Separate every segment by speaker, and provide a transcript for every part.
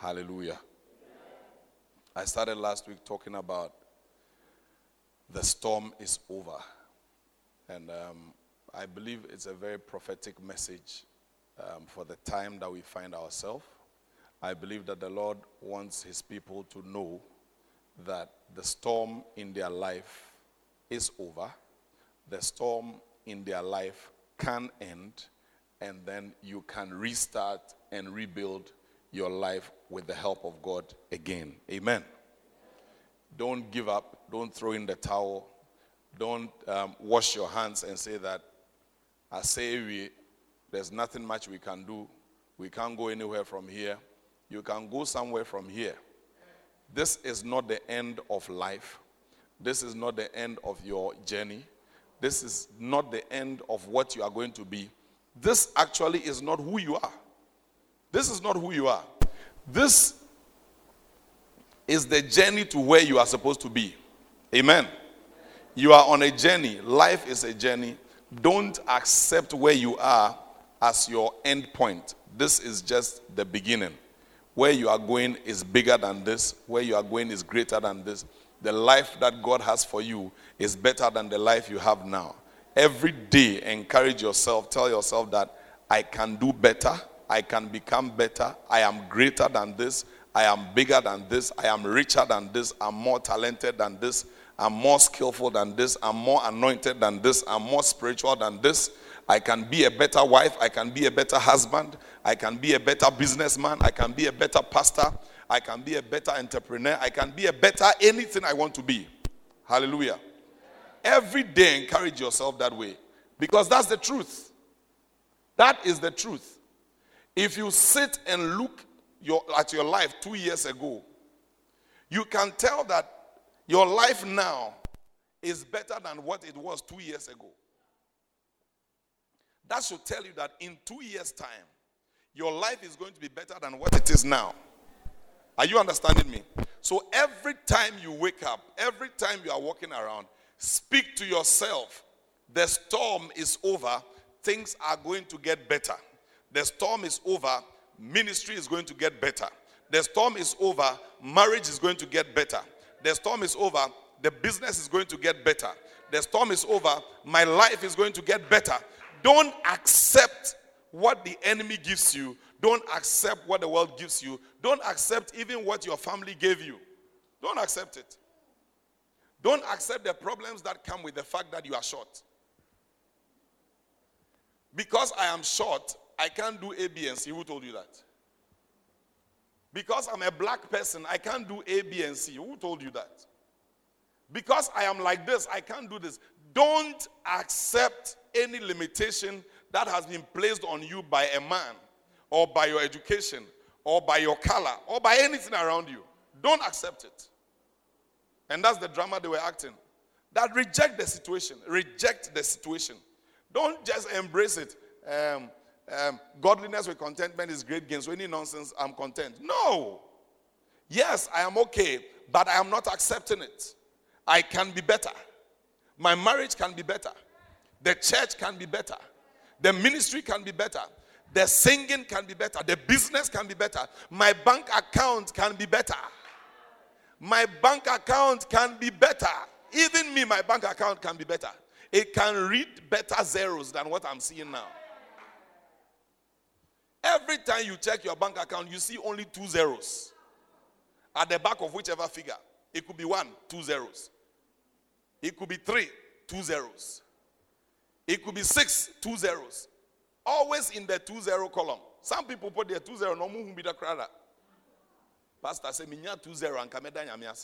Speaker 1: Hallelujah. I started last week talking about the storm is over. And I believe it's a very prophetic message for the time that we find ourselves. I believe that the Lord wants his people to know that the storm in their life is over. The storm in their life can end, and then you can restart and rebuild your life with the help of God again. Amen. Don't give up. Don't throw in the towel. Don't wash your hands and say that, I say there's nothing much we can do. We can't go anywhere from here. You can go somewhere from here. This is not the end of life. This is not the end of your journey. This is not the end of what you are going to be. This actually is not who you are. This is not who you are. This is the journey to where you are supposed to be. Amen. You are on a journey. Life is a journey. Don't accept where you are as your end point. This is just the beginning. Where you are going is bigger than this. Where you are going is greater than this. The life that God has for you is better than the life you have now. Every day, encourage yourself. Tell yourself that I can do better. I can become better. I am greater than this. I am bigger than this. I am richer than this. I'm more talented than this. I'm more skillful than this. I'm more anointed than this. I'm more spiritual than this. I can be a better wife. I can be a better husband. I can be a better businessman. I can be a better pastor. I can be a better entrepreneur. I can be a better anything I want to be. Hallelujah. Every day encourage yourself that way. Because that's the truth. That is the truth. If you sit and look at your life 2 years ago, you can tell that your life now is better than what it was 2 years ago. That should tell you that in 2 years' time, your life is going to be better than what it is now. Are you understanding me? So every time you wake up, every time you are walking around, speak to yourself. The storm is over. Things are going to get better. The storm is over. Ministry is going to get better. The storm is over. Marriage is going to get better. The storm is over. The business is going to get better. The storm is over. My life is going to get better. Don't accept what the enemy gives you. Don't accept what the world gives you. Don't accept even what your family gave you. Don't accept it. Don't accept the problems that come with the fact that you are short. Because I am short, I can't do A, B, and C. Who told you that? Because I'm a black person, I can't do A, B, and C. Who told you that? Because I am like this, I can't do this. Don't accept any limitation that has been placed on you by a man, or by your education, or by your color, or by anything around you. Don't accept it. And that's the drama they were acting. That reject the situation. Reject the situation. Don't just embrace it. Godliness with contentment is great gain. So any nonsense, I'm content. No. Yes, I am okay, but I am not accepting it. I can be better. My marriage can be better. The church can be better. The ministry can be better. The singing can be better. The business can be better. My bank account can be better. My bank account can be better. Even me, my bank account can be better. It can read better zeros than what I'm seeing now. Every time you check your bank account, you see only 2 zeros. At the back of whichever figure. It could be 1, 2 zeros. It could be 3, 2 zeros. It could be 6, 2 zeros. Always in the 20 column. Some people put their 20 no mu be the crowd. Pastor say minya 20 and kameda nyame.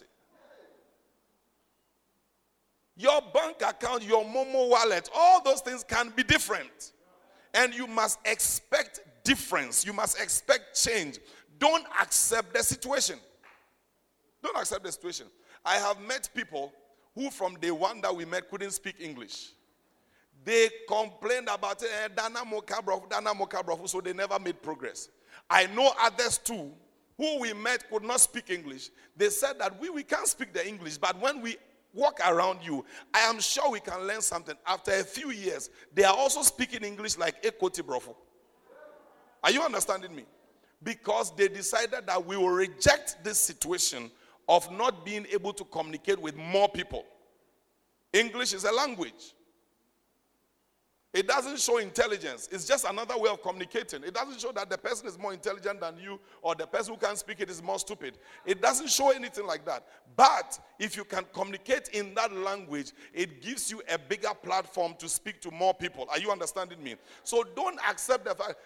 Speaker 1: Your bank account, your Momo wallet, all those things can be different. And you must expect difference. You must expect change. Don't accept the situation. Don't accept the situation. I have met people who from day one that we met couldn't speak English. They complained about it, Dana Moka, so they never made progress. I know others too, who we met could not speak English. They said that we can't speak the English, but when we walk around you, I am sure we can learn something. After a few years, they are also speaking English like Ekoti Brofo. Are you understanding me? because they decided that we will reject this situation of not being able to communicate with more people. English is a language. It doesn't show intelligence. It's just another way of communicating. It doesn't show that the person is more intelligent than you or the person who can't speak it is more stupid. It doesn't show anything like that. But if you can communicate in that language, it gives you a bigger platform to speak to more people. Are you understanding me? So don't accept the fact,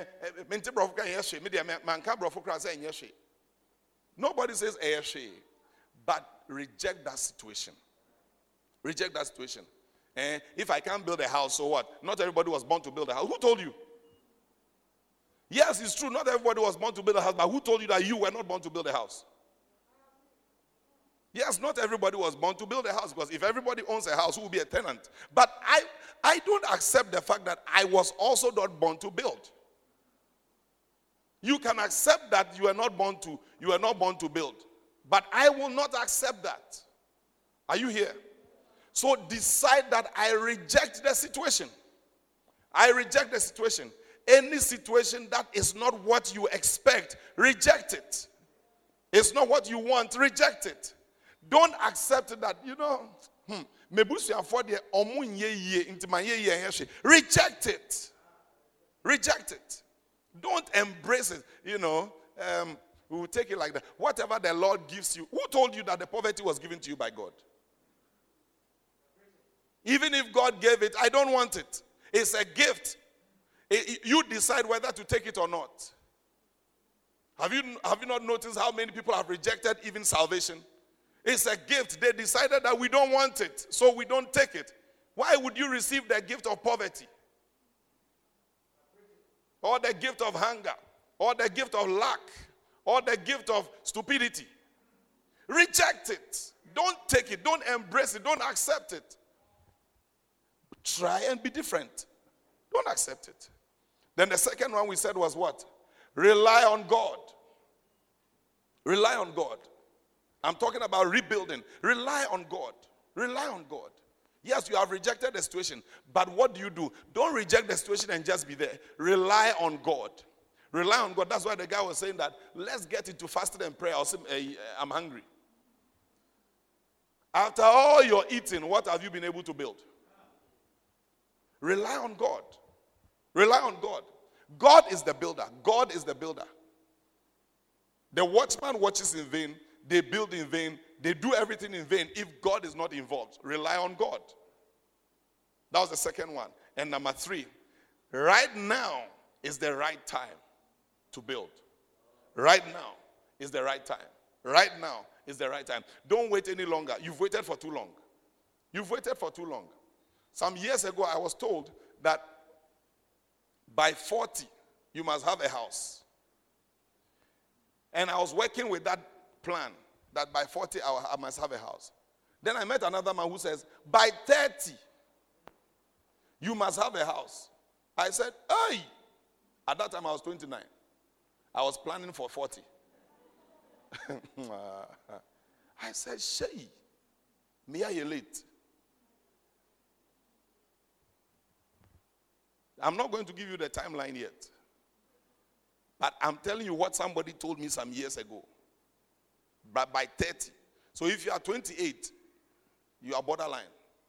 Speaker 1: nobody says but reject that situation. Reject that situation. If I can't build a house, so what? Not everybody was born to build a house. Who told you? Yes, it's true. Not everybody was born to build a house, but who told you that you were not born to build a house? Yes, not everybody was born to build a house, because if everybody owns a house, who will be a tenant? But I don't accept the fact that I was also not born to build. You can accept that you are not born to build, but I will not accept that. Are you here? So decide that I reject the situation. I reject the situation. Any situation that is not what you expect, reject it. It's not what you want, reject it. Don't accept that, reject it. Reject it. Don't embrace it. We will take it like that. Whatever the Lord gives you. Who told you that the poverty was given to you by God? Even if God gave it, I don't want it. It's a gift. You decide whether to take it or not. Have you not noticed how many people have rejected even salvation? It's a gift. They decided that we don't want it, so we don't take it. Why would you receive the gift of poverty? Or the gift of hunger? Or the gift of lack? Or the gift of stupidity? Reject it. Don't take it. Don't embrace it. Don't accept it. Try and be different. Don't accept it. Then the second one we said was what? Rely on God. Rely on God. I'm talking about rebuilding. Rely on God. Rely on God. Yes, you have rejected the situation, but what do? Don't reject the situation and just be there. Rely on God. Rely on God. That's why the guy was saying that let's get into fasting and prayer. I'm hungry. After all your eating, what have you been able to build? Rely on God. Rely on God. God is the builder. God is the builder. The watchman watches in vain. They build in vain. They do everything in vain if God is not involved. Rely on God. That was the second one. And number 3, right now is the right time to build. Right now is the right time. Right now is the right time. Don't wait any longer. You've waited for too long. You've waited for too long. Some years ago, I was told that by 40, you must have a house. And I was working with that plan, that by 40, I must have a house. Then I met another man who says, by 30, you must have a house. I said, hey! At that time, I was 29. I was planning for 40. I said, Shay, me are you late? I'm not going to give you the timeline yet. But I'm telling you what somebody told me some years ago. But by 30. So if you are 28, you are borderline.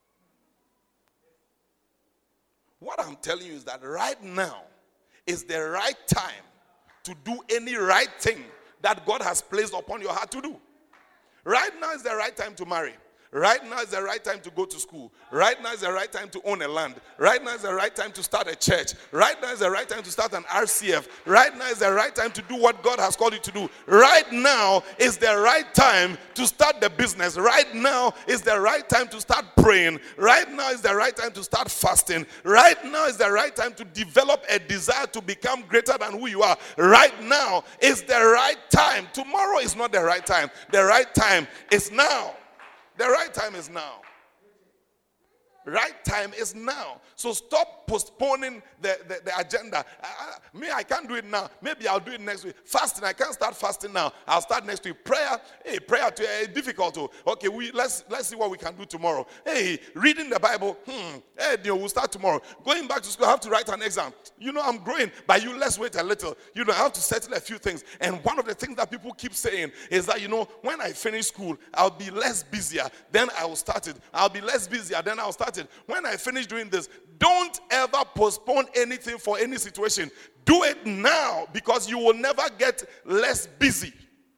Speaker 1: What I'm telling you is that right now is the right time to do any right thing that God has placed upon your heart to do. Right now is the right time to marry. Right now is the right time to go to school. Right now is the right time to own a land. Right now is the right time to start a church. Right now is the right time to start an RCF. Right now is the right time to do what God has called you to do. Right now is the right time to start the business. Right now is the right time to start praying. Right now is the right time to start fasting. Right now is the right time to develop a desire to become greater than who you are. Right now is the right time. Tomorrow is not the right time. The right time is now. The right time is now. Right time is now. So stop postponing the agenda. I can't do it now. Maybe I'll do it next week. Fasting, I can't start fasting now. I'll start next week. Prayer to difficult. Okay, let's see what we can do tomorrow. Hey, reading the Bible. We'll start tomorrow. Going back to school, I have to write an exam. I'm growing, but let's wait a little. I have to settle a few things. And one of the things that people keep saying is that, when I finish school, I'll be less busier. Then I will start it. I'll be less busier. Then I'll start it. When I finish doing this, don't ever postpone anything for any situation. Do it now, because you will never get less busy.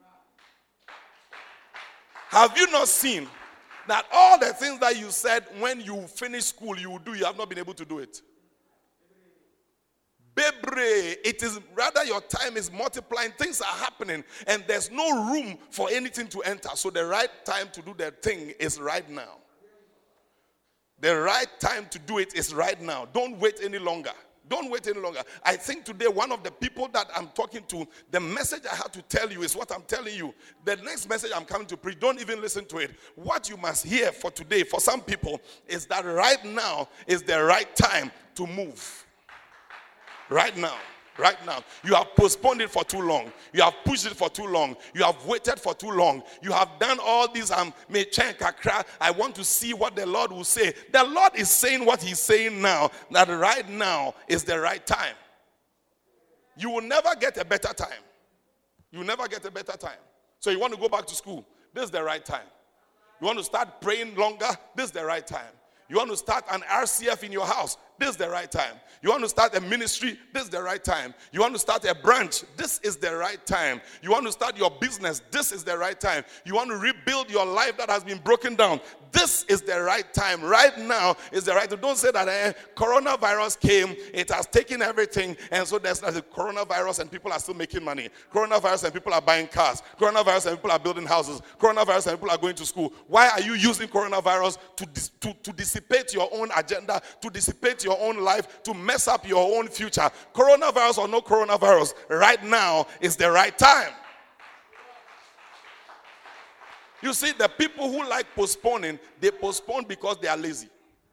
Speaker 1: Have you not seen that all the things that you said when you finish school you will do, you have not been able to do it? Bebre, it is rather your time is multiplying, things are happening, and there's no room for anything to enter. So the right time to do that thing is right now. The right time to do it is right now. Don't wait any longer. Don't wait any longer. I think today one of the people that I'm talking to, the message I have to tell you is what I'm telling you. The next message I'm coming to preach, don't even listen to it. What you must hear for today, for some people, is that right now is the right time to move. Right now. Right now. You have postponed it for too long. You have pushed it for too long. You have waited for too long. You have done all these. I want to see what the Lord will say. The Lord is saying what he's saying now, that right now is the right time. You will never get a better time. You will never get a better time. So you want to go back to school, this is the right time. You want to start praying longer, this is the right time. You want to start an RCF in your house, this is the right time. You want to start a ministry, this is the right time. You want to start a branch, this is the right time. You want to start your business, this is the right time. You want to rebuild your life that has been broken down, this is the right time. Right now is the right time. Don't say that coronavirus came, it has taken everything, and so there's the coronavirus and people are still making money. Coronavirus and people are buying cars. Coronavirus and people are building houses. Coronavirus and people are going to school. Why are you using coronavirus to dissipate your own agenda, to dissipate your own life, to mess up your own future? Coronavirus or no coronavirus, right now is the right time. You see, the people who like postponing, they postpone because they are lazy.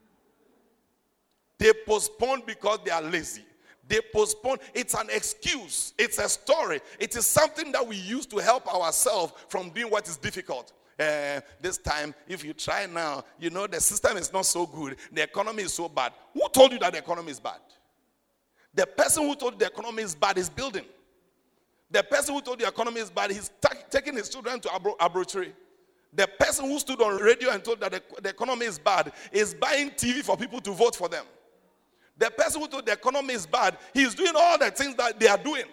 Speaker 1: They postpone because they are lazy. They postpone. It's an excuse. It's a story. It is something that we use to help ourselves from doing what is difficult. This time, if you try now, the system is not so good. The economy is so bad. Who told you that the economy is bad? The person who told you the economy is bad is building. The person who told you the economy is bad, he's taking his children to Abrochiri. The person who stood on radio and told that the economy is bad is buying TV for people to vote for them. The person who told the economy is bad, he's doing all the things that they are doing.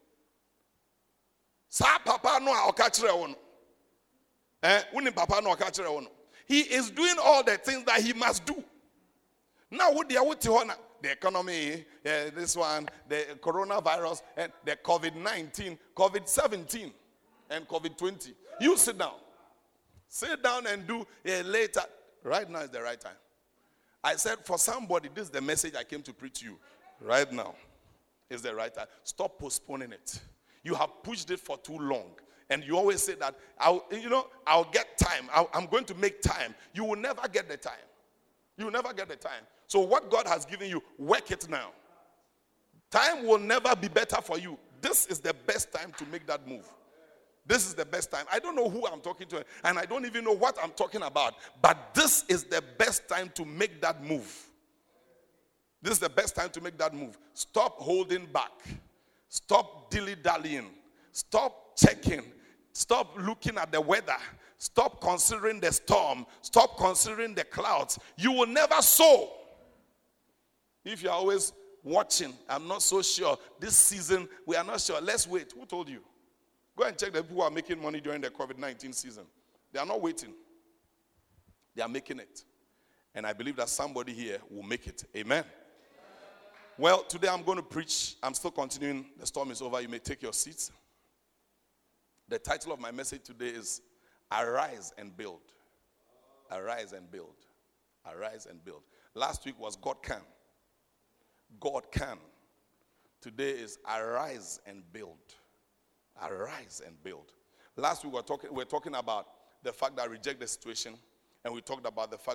Speaker 1: He is doing all the things that he must do. Now, the economy, this one, the coronavirus, and the COVID-19, COVID-17, and COVID-20. You sit down. Sit down and do later. Right now is the right time. I said, for somebody, this is the message I came to preach to you. Right now is the right time. Stop postponing it. You have pushed it for too long. And you always say that, I'll get time. I'm going to make time. You will never get the time. You will never get the time. So what God has given you, work it now. Time will never be better for you. This is the best time to make that move. This is the best time. I don't know who I'm talking to, and I don't even know what I'm talking about. But this is the best time to make that move. This is the best time to make that move. Stop holding back. Stop dilly-dallying. Stop checking. Stop looking at the weather. Stop considering the storm. Stop considering the clouds. You will never sow. If you're always watching, I'm not so sure. This season, we are not sure. Let's wait. Who told you? Go and check the people who are making money during the COVID-19 season. They are not waiting. They are making it. And I believe that somebody here will make it. Amen. Well, today I'm going to preach. I'm still continuing. The storm is over. You may take your seats. The title of my message today is Arise and Build. Arise and build. Arise and build. Last week was God can. God can. Today is arise and build. Arise and build. Last week we were talking about the fact that reject the situation, and we talked about the fact that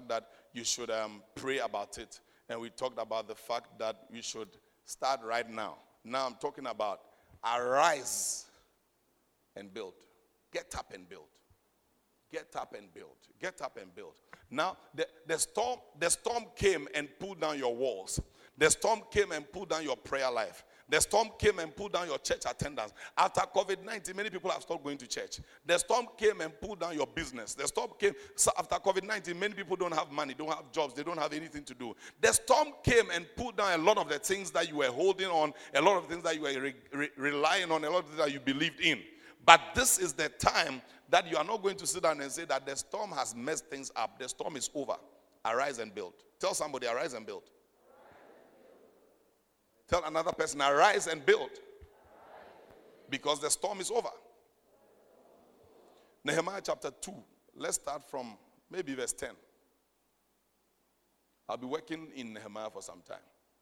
Speaker 1: you should pray about it. And we talked about the fact that we should start right now. Now I'm talking about arise and build. Get up and build. Get up and build. Get up and build. Now, the storm came and pulled down your walls. The storm came and pulled down your prayer life. The storm came and pulled down your church attendance. After COVID-19, many people have stopped going to church. The storm came and pulled down your business. The storm came after COVID-19. Many people don't have money, don't have jobs, they don't have anything to do. The storm came and pulled down a lot of the things that you were holding on, a lot of things that you were relying on, a lot of things that you believed in. But this is the time that you are not going to sit down and say that the storm has messed things up. The storm is over. Arise and build. Tell somebody, arise and build. Tell another person, arise and build. Because the storm is over. Nehemiah chapter 2. Let's start from maybe verse 10. I'll be working in Nehemiah for some time.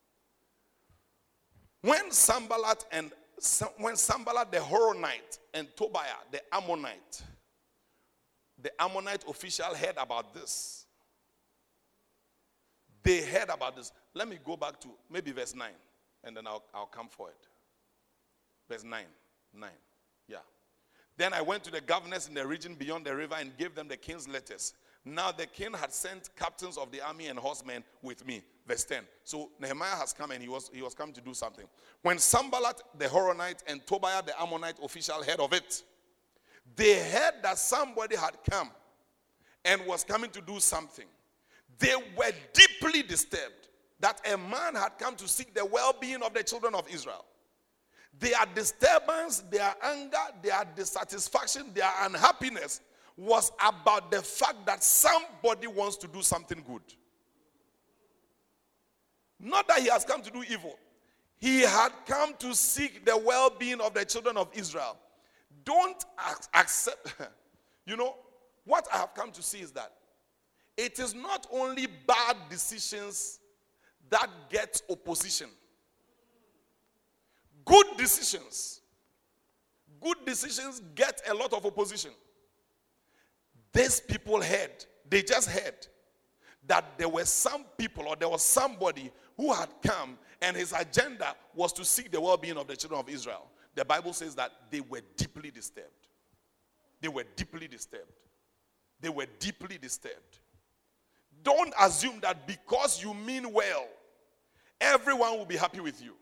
Speaker 1: When Sanballat the Horonite and Tobiah the Ammonite official heard about this. They heard about this. Let me go back to maybe verse 9. And then I'll come for it. Verse 9. Yeah. Then I went to the governors in the region beyond the river and gave them the king's letters. Now the king had sent captains of the army and horsemen with me. Verse 10. So Nehemiah has come and he was come to do something. When Sanballat the Horonite and Tobiah the Ammonite official heard of it, they heard that somebody had come and was coming to do something. They were deeply disturbed that a man had come to seek the well-being of the children of Israel. Their disturbance, their anger, their dissatisfaction, their unhappiness was about the fact that somebody wants to do something good. Not that he has come to do evil. He had come to seek the well-being of the children of Israel. Don't accept. What I have come to see is that it is not only bad decisions that get opposition. Good decisions get a lot of opposition. These people they just heard that there were some people or there was somebody who had come and his agenda was to seek the well-being of the children of Israel. The Bible says that they were deeply disturbed. They were deeply disturbed. They were deeply disturbed. Don't assume that because you mean well, everyone will be happy with you.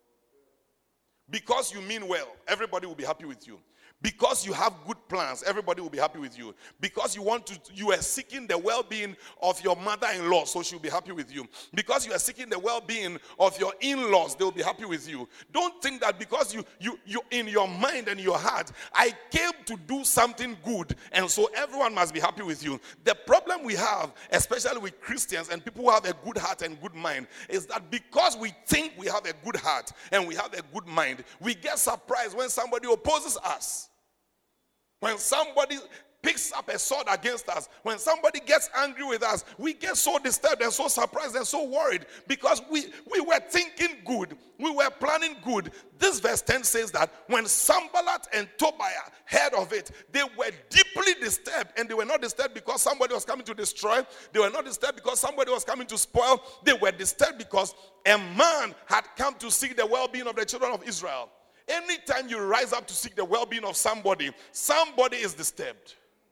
Speaker 1: Because you mean well, everybody will be happy with you. Because you have good plans, everybody will be happy with you. Because you are seeking the well-being of your mother-in-law, so she'll be happy with you. Because you are seeking the well-being of your in-laws, they'll be happy with you. Don't think that because you in your mind and your heart, I came to do something good, and so everyone must be happy with you. The problem we have, especially with Christians and people who have a good heart and good mind, is that because we think we have a good heart and we have a good mind, we get surprised when somebody opposes us. When somebody picks up a sword against us, when somebody gets angry with us, we get so disturbed and so surprised and so worried because we were thinking good. We were planning good. This verse 10 says that when Sanballat and Tobiah heard of it, they were deeply disturbed. And they were not disturbed because somebody was coming to destroy. They were not disturbed because somebody was coming to spoil. They were disturbed because a man had come to seek the well-being of the children of Israel. Anytime you rise up to seek the well-being of somebody, somebody is disturbed.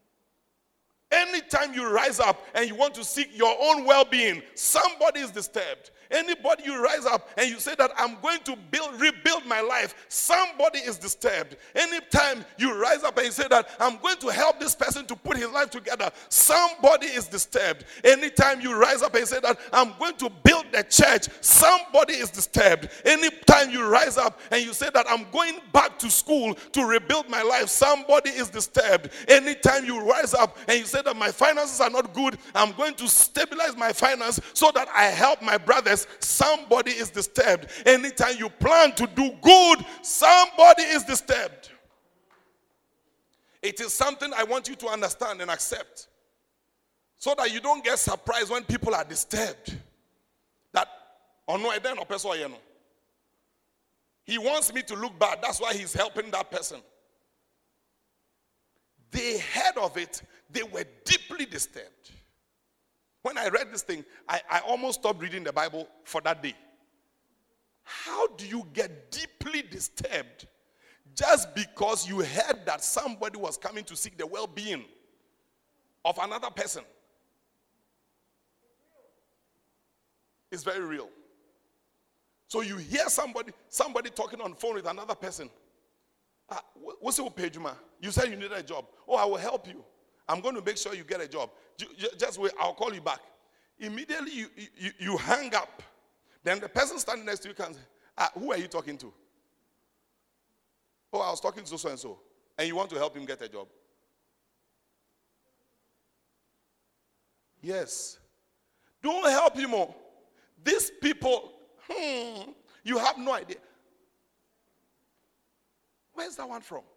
Speaker 1: Anytime you rise up and you want to seek your own well-being, somebody is disturbed. Anybody you rise up and you say that I'm going to rebuild my life, somebody is disturbed. Anytime you rise up and you say that I'm going to help this person to put his life together, somebody is disturbed. Anytime you rise up and you say that I'm going to build the church, somebody is disturbed. Anytime you rise up and you say that I'm going back to school to rebuild my life, somebody is disturbed. Anytime you rise up and you say that my finances are not good, I'm going to stabilize my finance so that I help my brothers, somebody is disturbed. Anytime you plan to do good, somebody is disturbed. It is something I want you to understand and accept so that you don't get surprised when people are disturbed. That, oh no, I don't know. He wants me to look bad. That's why he's helping that person. They heard of it. They were deeply disturbed. When I read this thing, I almost stopped reading the Bible for that day. How do you get deeply disturbed just because you heard that somebody was coming to seek the well-being of another person? It's very real. So you hear somebody talking on the phone with another person. What's your page, ma? You said you needed a job. Oh, I will help you. I'm going to make sure you get a job. Just wait, I'll call you back. Immediately you hang up. Then the person standing next to you can say, who are you talking to? Oh, I was talking to so and so. And you want to help him get a job? Yes. Don't help him more. These people, you have no idea. Where's that one from?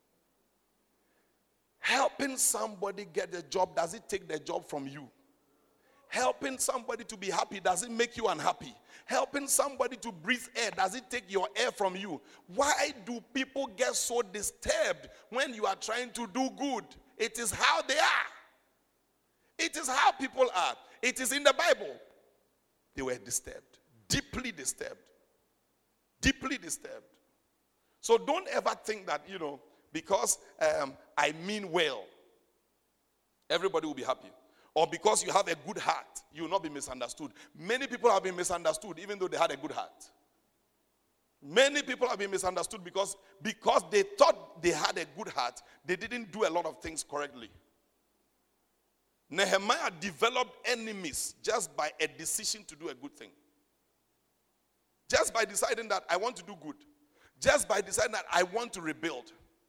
Speaker 1: Helping somebody get a job, does it take the job from you? Helping somebody to be happy, does it make you unhappy? Helping somebody to breathe air, does it take your air from you? Why do people get so disturbed when you are trying to do good? It is how they are. It is how people are. It is in the Bible. They were disturbed, deeply disturbed. Deeply disturbed. So don't ever think that, because I mean well, everybody will be happy. Or because you have a good heart, you will not be misunderstood. Many people have been misunderstood even though they had a good heart. Many people have been misunderstood because they thought they had a good heart, they didn't do a lot of things correctly. Nehemiah developed enemies just by a decision to do a good thing. Just by deciding that I want to do good. Just by deciding that I want to rebuild.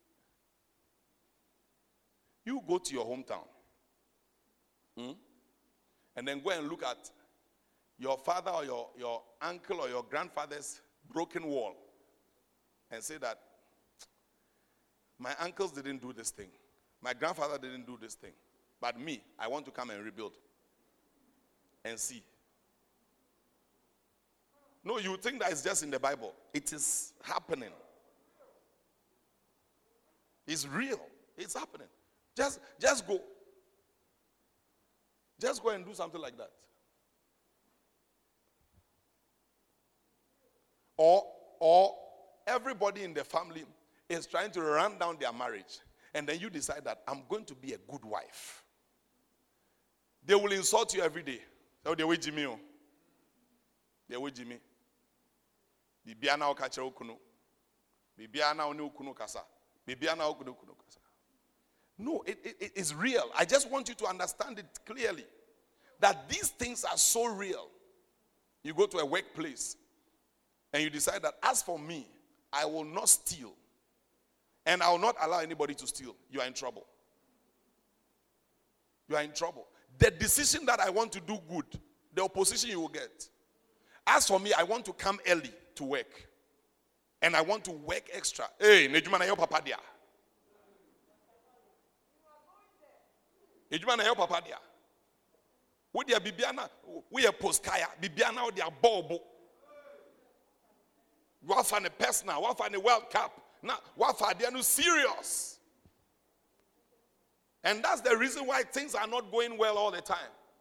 Speaker 1: You go to your hometown. And then go and look at your father or your uncle or your grandfather's broken wall. And say that my uncles didn't do this thing. My grandfather didn't do this thing. But me, I want to come and rebuild. And see. No, you think that it's just in the Bible. It is happening. It's real. It's happening. Just go. Just go and do something like that. Or everybody in the family is trying to run down their marriage. And then you decide that I'm going to be a good wife. They will insult you every day. Oh, they will Jimmy. They will Jimmy. Bibiana okache okuno. Bibiana oni okuno kasa. Bibiana okuno kasa. No, it is real. I just want you to understand it clearly. That these things are so real. You go to a workplace and you decide that as for me, I will not steal. And I will not allow anybody to steal. You are in trouble. You are in trouble. The decision that I want to do good, the opposition you will get. As for me, I want to come early to work. And I want to work extra. Hey, Nejumana yo papa dia. Nejumana yo papa dia. We dia bibiana, we a postkaya, bibiana o dia bobo. Wafa ne personal, wafa ne World Cup. Now, wafa dia no serious. And that's the reason why things are not going well all the time.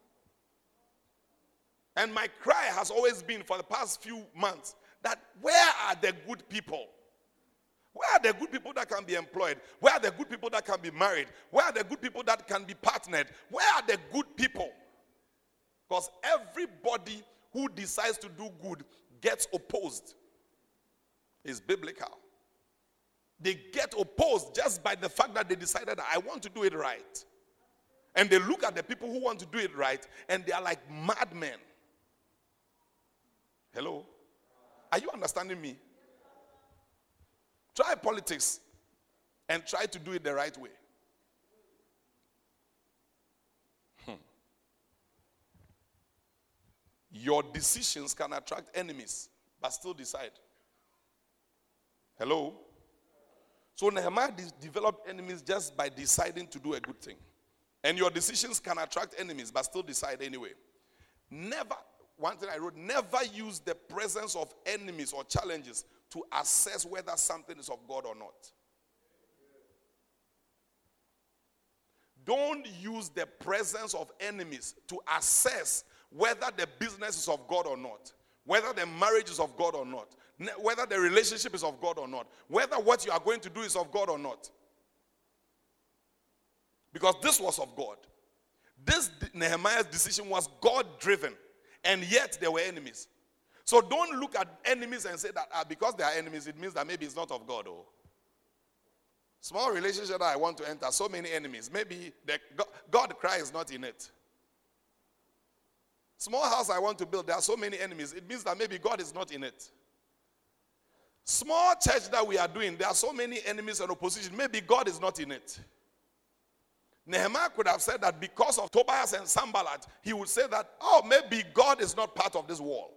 Speaker 1: And my cry has always been for the past few months that where are the good people? Where are the good people that can be employed? Where are the good people that can be married? Where are the good people that can be partnered? Where are the good people? Because everybody who decides to do good gets opposed. It's biblical. They get opposed just by the fact that they decided that I want to do it right. And they look at the people who want to do it right and they are like madmen. Hello? Are you understanding me? Try politics and try to do it the right way. Your decisions can attract enemies, but still decide. Hello? So Nehemiah developed enemies just by deciding to do a good thing. And your decisions can attract enemies, but still decide anyway. Never, one thing I wrote, never use the presence of enemies or challenges to assess whether something is of God or not. don't use the presence of enemies to assess whether the business is of God or not, whether the marriage is of God or not, whether the relationship is of God or not, whether what you are going to do is of God or not. Because this was of God. This Nehemiah's decision was God-driven, and yet there were enemies. So don't look at enemies and say that because they are enemies, it means that maybe it's not of God. Oh. Small relationship that I want to enter, so many enemies. Maybe God cry is not in it. Small house I want to build, there are so many enemies. It means that maybe God is not in it. Small church that we are doing, there are so many enemies and opposition. Maybe God is not in it. Nehemiah could have said that because of Tobias and Sanballat, he would say that, oh, maybe God is not part of this wall.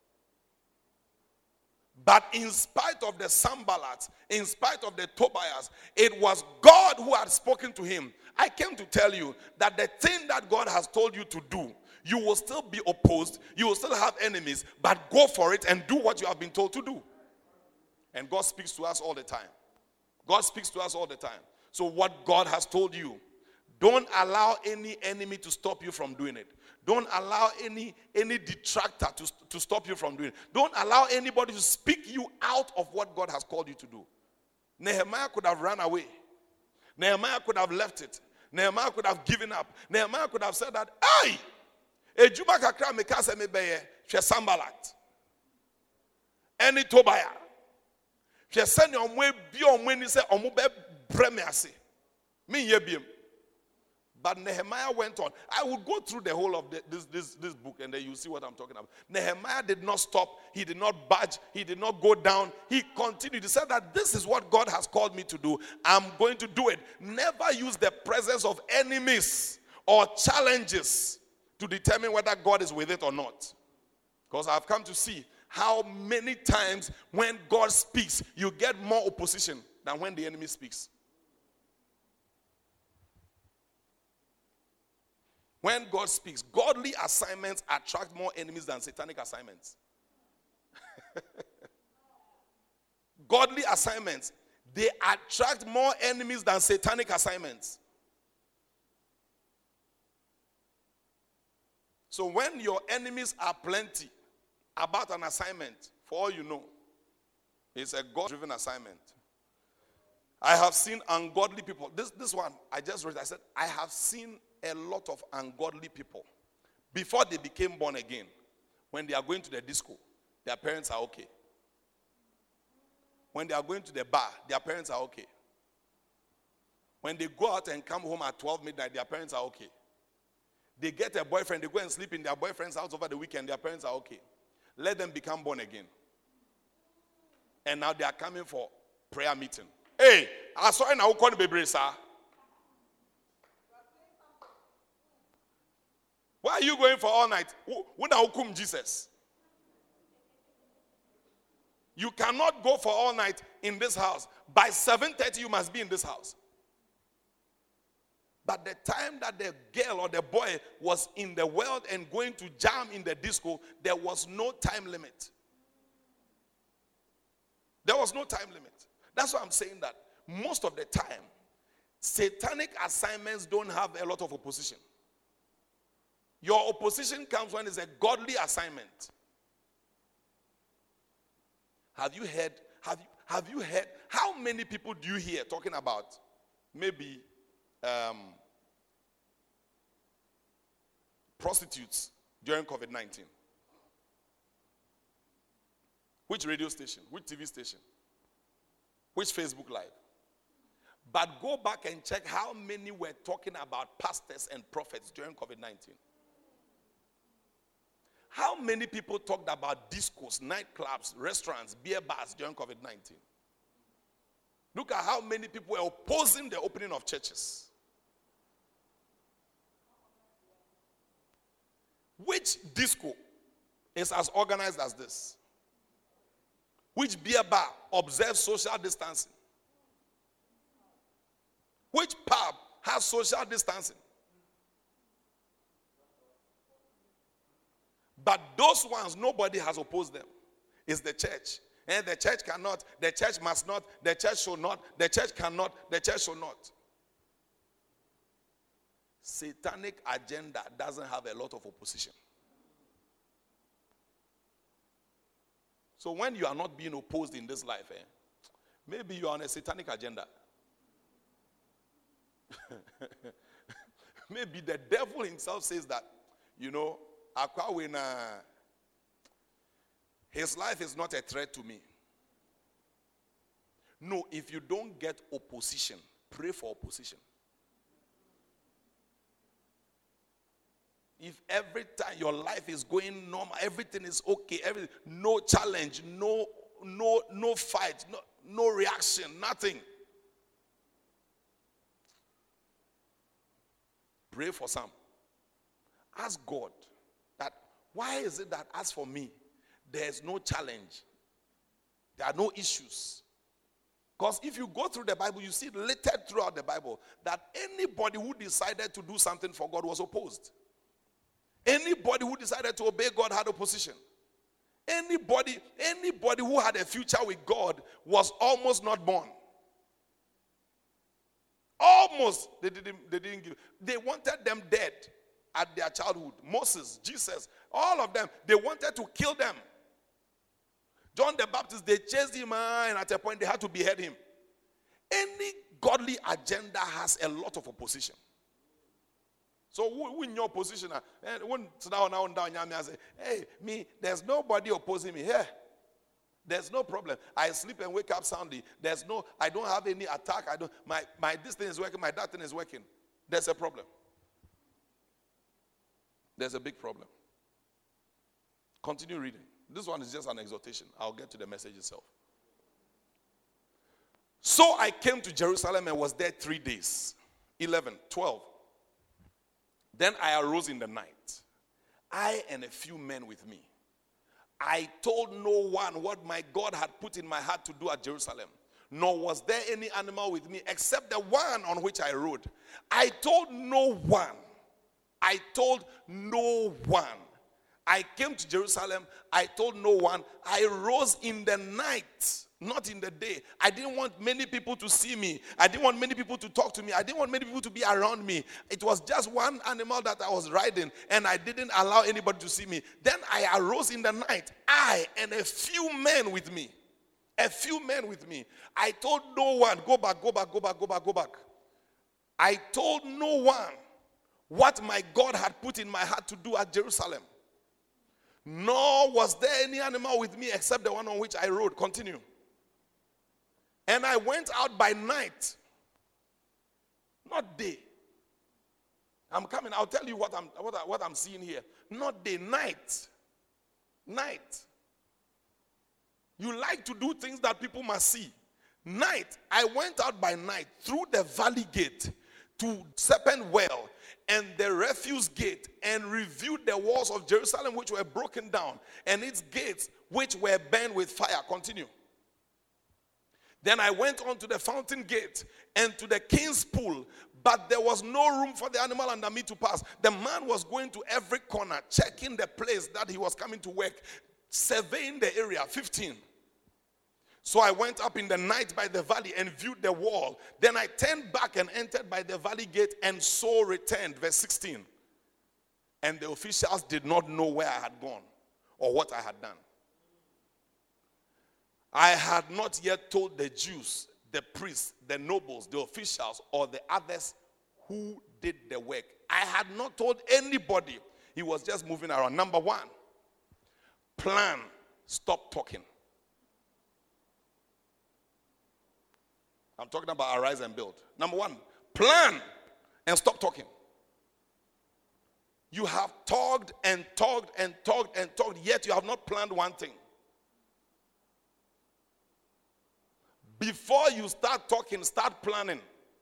Speaker 1: But in spite of the Sanballat, in spite of the Tobias, it was God who had spoken to him. I came to tell you that the thing that God has told you to do, you will still be opposed, you will still have enemies, but go for it and do what you have been told to do. And God speaks to us all the time. God speaks to us all the time. So what God has told you, don't allow any enemy to stop you from doing it. Don't allow any detractor to stop you from doing it. Don't allow anybody to speak you out of what God has called you to do. Nehemiah could have run away. Nehemiah could have left it. Nehemiah could have given up. Nehemiah could have said that, hey, ejuma kakra meka se me beye hwe Sanballat. Any Tobiah. Hwe se ne omwe bi omwe ni se omo be bre me ase. Me ye biem. But Nehemiah went on. I would go through the whole of this book and then you see what I'm talking about. Nehemiah did not stop. He did not budge. He did not go down. He continued. He said that this is what God has called me to do. I'm going to do it. Never use the presence of enemies or challenges to determine whether God is with it or not. Because I've come to see how many times when God speaks, you get more opposition than when the enemy speaks. When God speaks, godly assignments attract more enemies than satanic assignments. Godly assignments, they attract more enemies than satanic assignments. So when your enemies are plenty about an assignment, for all you know, it's a God-driven assignment. I have seen ungodly people. This one, I just read, I said, I have seen a lot of ungodly people. Before they became born again, when they are going to the disco, their parents are okay. When they are going to the bar, their parents are okay. When they go out and come home at 12 midnight, their parents are okay. They get a boyfriend, they go and sleep in their boyfriend's house over the weekend, their parents are okay. Let them become born again. And now they are coming for prayer meeting. Hey, I saw in our corner, baby, sir. Why are you going for all night? When I come Jesus? You cannot go for all night in this house. By 7:30 you must be in this house. But the time that the girl or the boy was in the world and going to jam in the disco, there was no time limit. There was no time limit. That's why I'm saying that most of the time, satanic assignments don't have a lot of opposition. Your opposition comes when it's a godly assignment. Have you heard how many people do you hear talking about maybe prostitutes during COVID-19? Which radio station? Which TV station? Which Facebook Live? But go back and check how many were talking about pastors and prophets during COVID-19. How many people talked about discos, nightclubs, restaurants, beer bars during COVID-19? Look at how many people were opposing the opening of churches. Which disco is as organized as this? Which beer bar observes social distancing? Which pub has social distancing? But those ones, nobody has opposed them. It's the church. And the church cannot, the church must not, the church should not, the church cannot, the church should not. Satanic agenda doesn't have a lot of opposition. So when you are not being opposed in this life, maybe you are on a satanic agenda. Maybe the devil himself says that, his life is not a threat to me. No, if you don't get opposition, pray for opposition. If every time your life is going normal, everything is okay, no challenge, no fight, no reaction, nothing. Pray for some. Ask God that, why is it that as for me, there's no challenge? There are no issues. Because if you go through the Bible, you see littered throughout the Bible that anybody who decided to do something for God was opposed. Anybody who decided to obey God had opposition. Anybody who had a future with God was almost not born. Almost, they didn't give. They wanted them dead at their childhood. Moses, Jesus, all of them, they wanted to kill them. John the Baptist, they chased him, and at a point they had to behead him. Any godly agenda has a lot of opposition. So when your position, when down, I say, hey, me, there's nobody opposing me here. There's no problem. I sleep and wake up soundly. I don't have any attack. My this thing is working, my that thing is working. There's a problem. There's a big problem. Continue reading. This one is just an exhortation. I'll get to the message itself. So I came to Jerusalem and was there 3 days. 11, 12. Then I arose in the night, I and a few men with me. I told no one what my God had put in my heart to do at Jerusalem, nor was there any animal with me except the one on which I rode. I told no one. I told no one. I came to Jerusalem. I told no one. I rose in the night, not in the day. I didn't want many people to see me. I didn't want many people to talk to me. I didn't want many people to be around me. It was just one animal that I was riding, and I didn't allow anybody to see me. Then I arose in the night, I and a few men with me. A few men with me. I told no one, go back. I told no one what my God had put in my heart to do at Jerusalem. Nor was there any animal with me except the one on which I rode. Continue. And I went out by night, not day. I'm coming. I'll tell you what I'm seeing here. Not day, night. Night. You like to do things that people must see. Night. I went out by night through the valley gate to Serpent Well and the refuse gate, and reviewed the walls of Jerusalem which were broken down, and its gates which were burned with fire. Continue. Then I went on to the fountain gate and to the king's pool, but there was no room for the animal under me to pass. The man was going to every corner, checking the place that he was coming to work, surveying the area. 15. So I went up in the night by the valley and viewed the wall. Then I turned back and entered by the valley gate, and so returned. Verse 16. And the officials did not know where I had gone or what I had done. I had not yet told the Jews, the priests, the nobles, the officials, or the others who did the work. I had not told anybody. He was just moving around. Number one, plan, stop talking. I'm talking about arise and build. Number one, plan and stop talking. You have talked, yet you have not planned one thing. Before you start talking, start planning.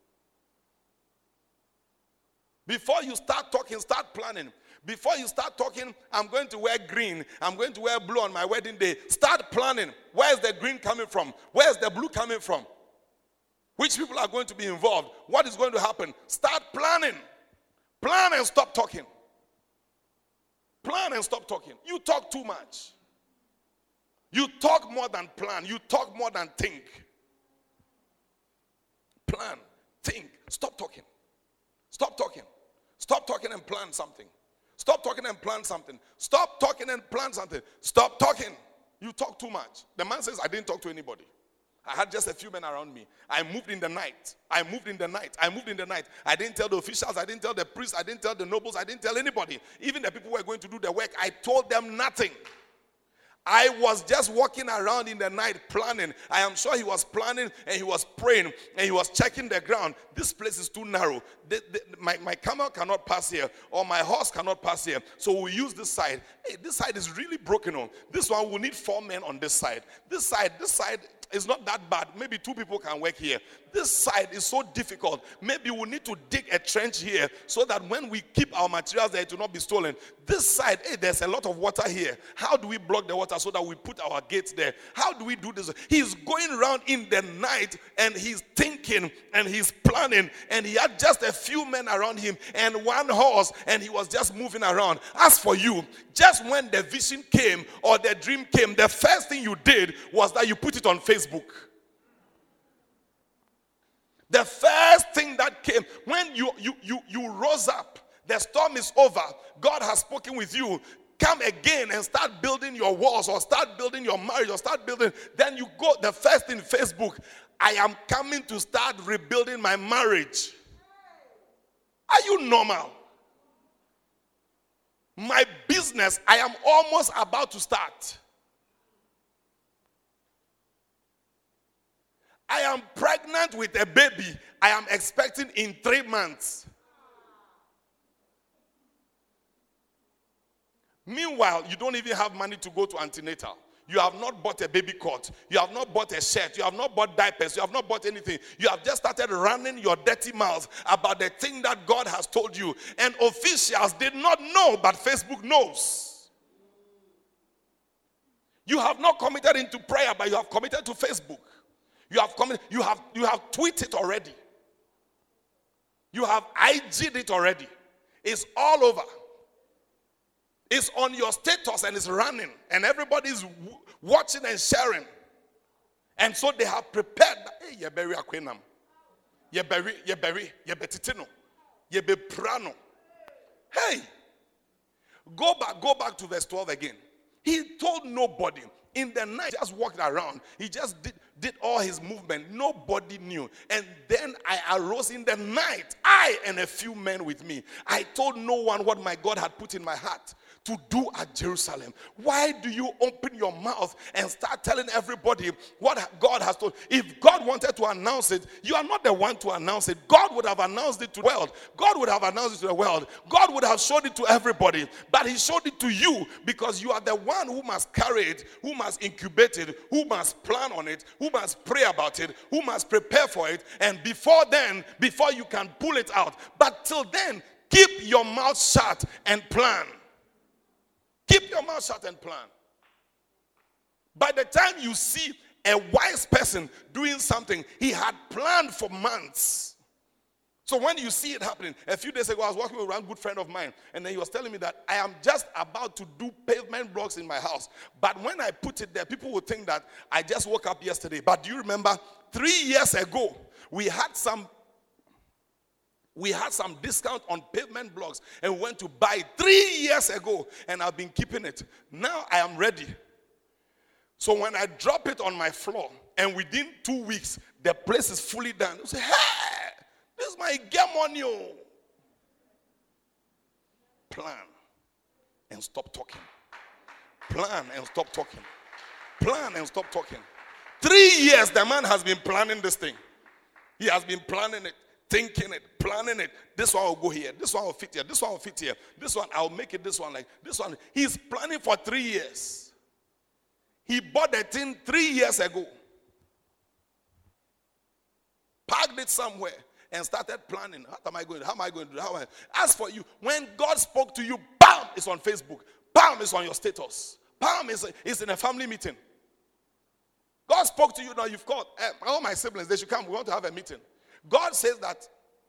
Speaker 1: Before you start talking, start planning. Before you start talking, I'm going to wear green, I'm going to wear blue on my wedding day. Start planning. Where is the green coming from? Where is the blue coming from? Which people are going to be involved? What is going to happen? Start planning. Plan and stop talking. Plan and stop talking. You talk too much. You talk more than plan. You talk more than think. Plan, think, stop talking. Stop talking. talking and plan something. Stop talking and plan something. Stop talking and plan something. Stop talking. You talk too much. The man says, I didn't talk to anybody. I had just a few men around me. I moved in the night. I moved in the night. I didn't tell the officials. I didn't tell the priests. I didn't tell the nobles. I didn't tell anybody. Even the people who were going to do the work, I told them nothing. I was just walking around in the night planning. I am sure he was planning and he was praying and he was checking the ground. This place is too narrow. My camel cannot pass here, or my horse cannot pass here. So we use this side. Hey, this side is really broken on. This one will need 4 men on this side. This side is not that bad. Maybe 2 people can work here. This side is so difficult. Maybe we need to dig a trench here so that when we keep our materials there, it will not be stolen. This side, hey, there's a lot of water here. How do we block the water so that we put our gates there? How do we do this? He's going around in the night and he's thinking and he's planning, and he had just a few men around him and 1 horse, and he was just moving around. As for you, just when the vision came or the dream came, the first thing you did was that you put it on Facebook. The first thing that came, when you rose up, the storm is over, God has spoken with you, come again and start building your walls or start building your marriage or start building, then you go, the first thing, Facebook, I am coming to start rebuilding my marriage. Are you normal? My business, I am almost about to start. I am pregnant with a baby I am expecting in 3 months. Meanwhile, you don't even have money to go to antenatal. You have not bought a baby cot. You have not bought a shirt. You have not bought diapers. You have not bought anything. You have just started running your dirty mouth about the thing that God has told you. And officials did not know, but Facebook knows. You have not committed into prayer, but you have committed to Facebook. You have tweeted already. You have IG'd it already. It's all over. It's on your status and it's running. And everybody's watching and sharing. And so they have prepared. Hey, you bury Aquinam. You bury Titino. You be Prano. Hey, go back to verse 12 again. He told nobody. In the night, just walked around. He just did all his movement. Nobody knew. And then I arose in the night, I and a few men with me. I told no one what my God had put in my heart to do at Jerusalem. Why do you open your mouth and start telling everybody what God has told? If God wanted to announce it, you are not the one to announce it. God would have announced it to the world. God would have announced it to the world. God would have showed it to everybody. But he showed it to you because you are the one who must carry it, who must incubate it, who must plan on it, who must pray about it, who must prepare for it. And before you can pull it out. But till then, keep your mouth shut and plan. Keep your mouth shut and plan. By the time you see a wise person doing something, he had planned for months. So when you see it happening, a few days ago, I was walking with a good friend of mine, and then he was telling me that I am just about to do pavement blocks in my house. But when I put it there, people would think that I just woke up yesterday. But do you remember 3 years ago, we had some discount on pavement blocks and we went to buy it 3 years ago, and I've been keeping it. Now I am ready. So when I drop it on my floor and within 2 weeks the place is fully done, you say, hey, this is my game on you. Plan and stop talking. Plan and stop talking. Plan and stop talking. 3 years the man has been planning this thing. He has been planning it, thinking it, planning it. This one will go here. This one will fit here. This one will fit here. This one, I'll make it this one like this one. He's planning for 3 years. He bought the thing 3 years ago. Parked it somewhere and started planning. How am I going to do it? As for you, when God spoke to you, bam, it's on Facebook. Bam, it's on your status. Bam, it's in a family meeting. God spoke to you, now you've called. All my siblings, they should come. We want to have a meeting. God says that.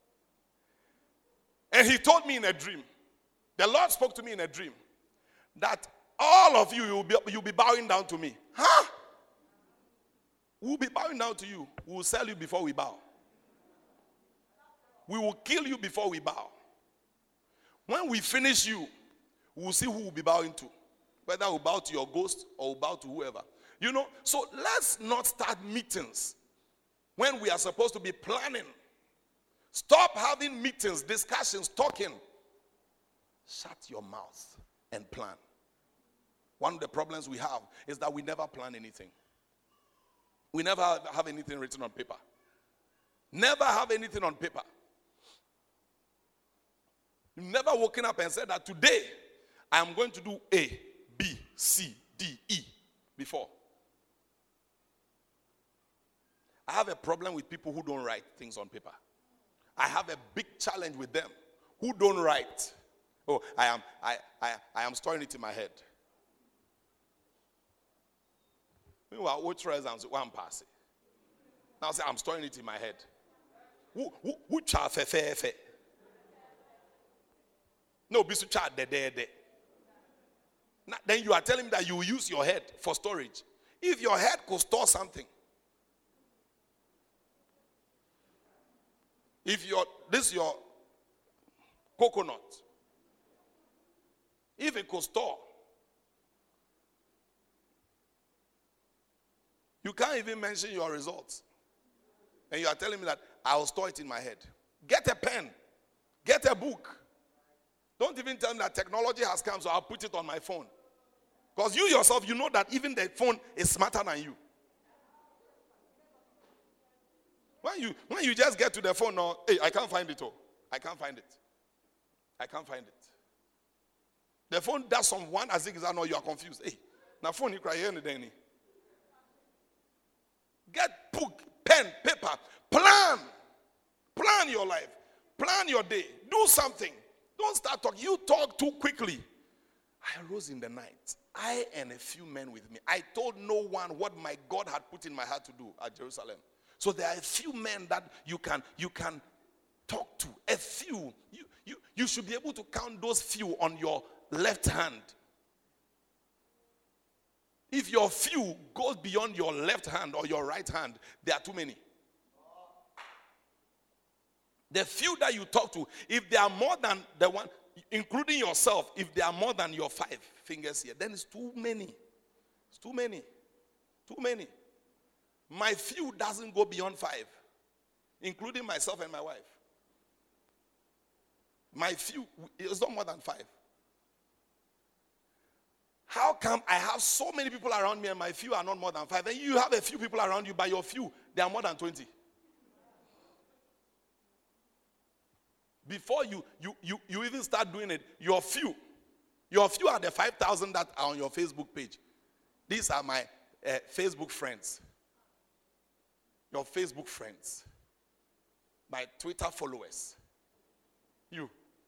Speaker 1: And he told me in a dream. The Lord spoke to me in a dream that all of you, you'll be bowing down to me. Huh? We'll be bowing down to you. We will sell you before we bow. We will kill you before we bow. When we finish you, we'll see who will be bowing to. Whether we'll bow to your ghost or we'll bow to whoever. So let's not start meetings when we are supposed to be planning. Stop having meetings, discussions, talking. Shut your mouth and plan. One of the problems we have is that we never plan anything. We never have anything written on paper. Never have anything on paper. You've never woken up and said that today I am going to do A, B, C, D, E before. I have a problem with people who don't write things on paper. I have a big challenge with them who don't write. Oh, I am storing it in my head. Meanwhile, which exams one pass it. Now say I'm storing it in my head. Which are fe. No, bisu cha de. Then you are telling me that you will use your head for storage. If your head could store something, if this is your coconut, if it could store, you can't even mention your results. And you are telling me that I will store it in my head. Get a pen. Get a book. Don't even tell me that technology has come, so I'll put it on my phone. Because you yourself, you know that even the phone is smarter than you. When you just get to the phone, no, hey, I can't find it. I can't find it. The phone does some one as I know you are confused. Hey, now phone you cry anything. Get book, pen, paper, plan your life, plan your day, do something. Don't start talking. You talk too quickly. I rose in the night, I and a few men with me. I told no one what my God had put in my heart to do at Jerusalem. So there are a few men that you can talk to. A few. You should be able to count those few on your left hand. If your few goes beyond your left hand or your right hand, there are too many. The few that you talk to, if they are more than the one, including yourself, if they are more than your 5 fingers here, then it's too many. It's too many. Too many. My few doesn't go beyond 5, including myself and my wife. My few is not more than 5. How come I have so many people around me and my few are not more than 5? And you have a few people around you, but your few, they are more than 20. Before you even start doing it, your few are the 5,000 that are on your Facebook page. These are my Facebook friends. Your Facebook friends. My Twitter followers. You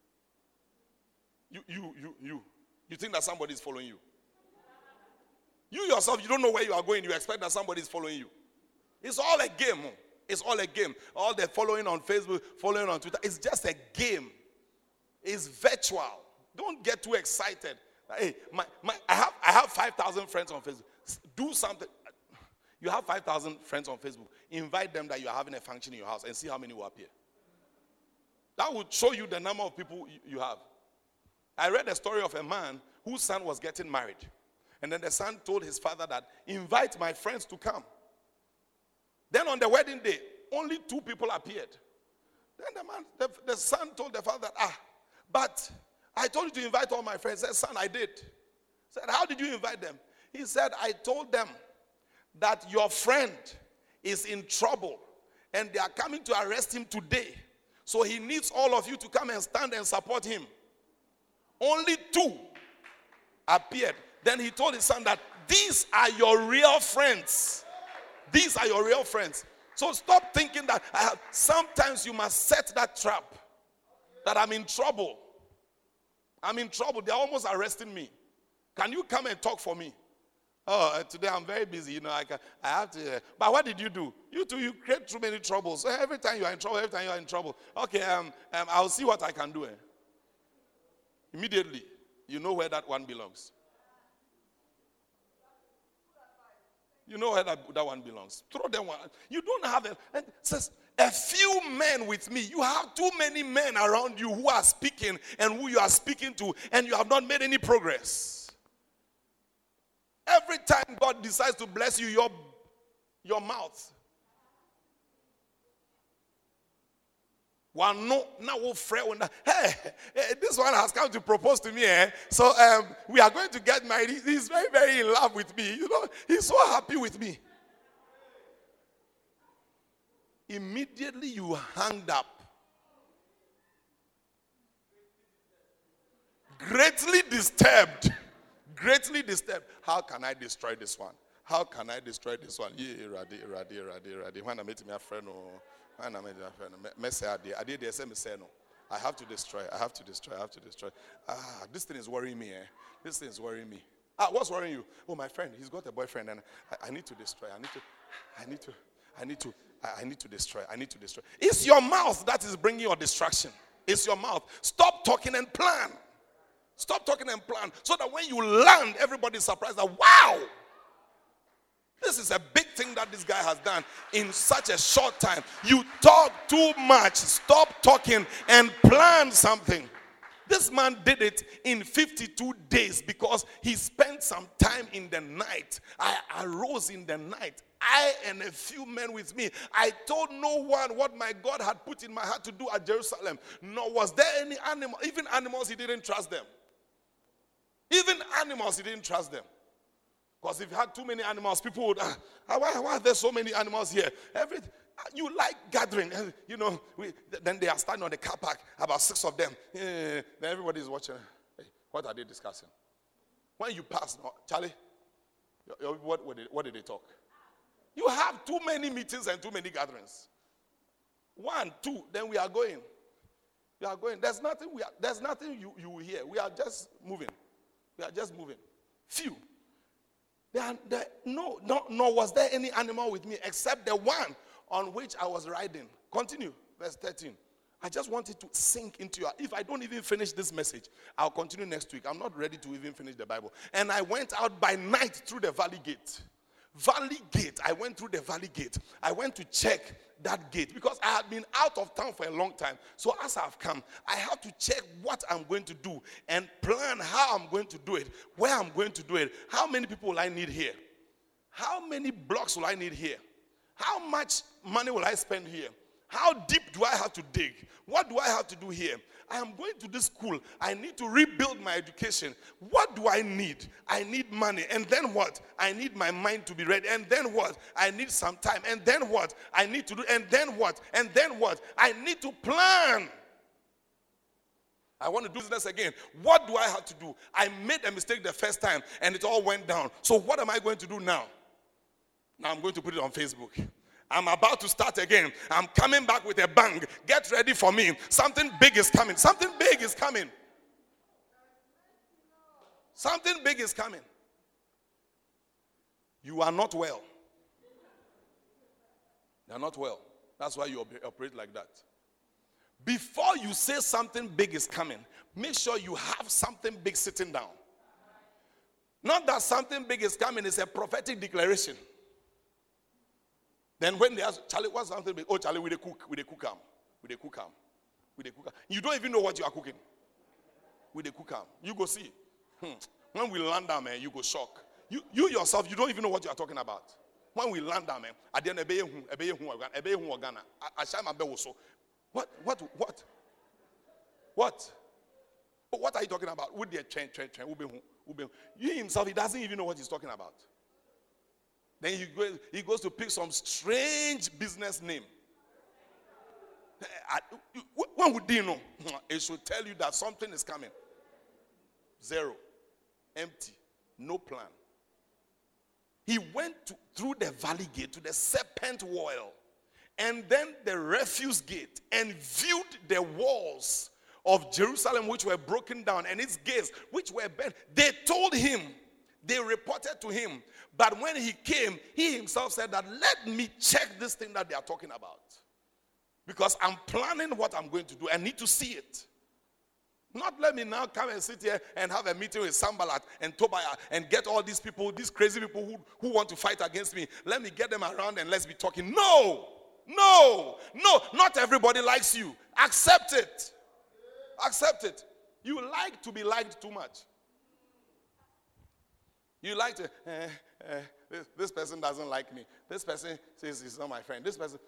Speaker 1: think that somebody is following you? You yourself, you don't know where you are going. You expect that somebody is following you. It's all a game. It's all a game. All the following on Facebook, following on Twitter, it's just a game. It's virtual. Don't get too excited. Hey, I have 5,000 friends on Facebook. Do something. You have 5,000 friends on Facebook. Invite them that you are having a function in your house and see how many will appear. That would show you the number of people you have. I read a story of a man whose son was getting married. And then the son told his father that, invite my friends to come. Then on the wedding day, only 2 people appeared. Then the son told the father, but I told you to invite all my friends. He said, son, I did. He said, how did you invite them? He said, I told them that your friend is in trouble and they are coming to arrest him today. So he needs all of you to come and stand and support him. Only 2 appeared. Then he told his son that these are your real friends. These are your real friends. So stop thinking that sometimes you must set that trap. That I'm in trouble. I'm in trouble. They're almost arresting me. Can you come and talk for me? Oh, today I'm very busy. I have to. But what did you do? You create too many troubles. So every time you are in trouble. Okay, I'll see what I can do. Immediately, you know where that one belongs. You know where that one belongs. Throw them one. You don't have A few men with me. You have too many men around you who are speaking and who you are speaking to, and you have not made any progress. Every time God decides to bless you, your mouth. One no, now friend. Hey, this one has come to propose to me. So we are going to get married. He's very, very in love with me. You know, he's so happy with me. Immediately you hanged up. Greatly disturbed. Greatly disturbed. How can I destroy this one? How can I destroy this one? Yeah, Radi. When I met my friend, I have to destroy. This thing is worrying me. This thing is worrying me. What's worrying you? Oh, my friend, he's got a boyfriend, and I need to destroy. I need to destroy. It's your mouth that is bringing your distraction. It's your mouth. Stop talking and plan. Stop talking and plan, so that when you land, everybody's surprised that, wow, this is a big thing that this guy has done in such a short time. You talk too much. Stop talking and plan something. This man did it in 52 days because he spent some time in the night. I arose in the night. I and a few men with me. I told no one what my God had put in my heart to do at Jerusalem. Nor was there any animal. Even animals, he didn't trust them. Even animals, he didn't trust them. Because if you had too many animals, people would, why are there so many animals here? You like gathering. You know, then they are standing on the car park, about 6 of them. Then everybody is watching. Hey, what are they discussing? When you pass, Charlie, what did they talk? You have too many meetings and too many gatherings. 1, 2, then we are going. We are going. There's nothing you will hear. We are just moving. Few. Nor was there any animal with me except the one on which I was riding. Continue, verse 13. I just want it to sink into your. If I don't even finish this message, I'll continue next week. I'm not ready to even finish the Bible. And I went out by night through the valley gate. I went through the valley gate. I went to check that gate because I had been out of town for a long time. So as I've come, I have to check what I'm going to do and plan how I'm going to do it, where I'm going to do it, how many people will I need here, how many blocks will I need here, how much money will I spend here, how deep do I have to dig, what do I have to do here. I am going to this school. I need to rebuild my education. What do I need? I need money. And then what? I need my mind to be ready. And then what? I need some time. And then what? I need to do. And then what? And then what? I need to plan. I want to do business again. What do I have to do? I made a mistake the first time and it all went down. So what am I going to do now? Now I'm going to put it on Facebook. I'm about to start again. I'm coming back with a bang. Get ready for me. Something big is coming. Something big is coming. Something big is coming. You are not well. You are not well. That's why you operate like that. Before you say something big is coming, make sure you have something big sitting down. Not that something big is coming, it's a prophetic declaration. Then when they ask, Charlie, what's something big? Oh, Charlie, we cook. You don't even know what you are cooking. We cook. You go see. When we land down, man, you go shock. You yourself, you don't even know what you are talking about. When we land down, man, at the end, What are you talking about? You himself, he doesn't even know what he's talking about. Then he goes to pick some strange business name. When would you know? It should tell you that something is coming. Zero. Empty. No plan. He went through the valley gate to the serpent well and then the refuse gate and viewed the walls of Jerusalem which were broken down and its gates which were bent. They told him, they reported to him. But when he came, he himself said that, let me check this thing that they are talking about. Because I'm planning what I'm going to do. I need to see it. Not let me now come and sit here and have a meeting with Sanballat and Tobiah and get all these people, these crazy people who want to fight against me. Let me get them around and let's be talking. No! No, not everybody likes you. Accept it. Accept it. You like to be liked too much. You like to, this person doesn't like me. This person says he's not my friend. This person,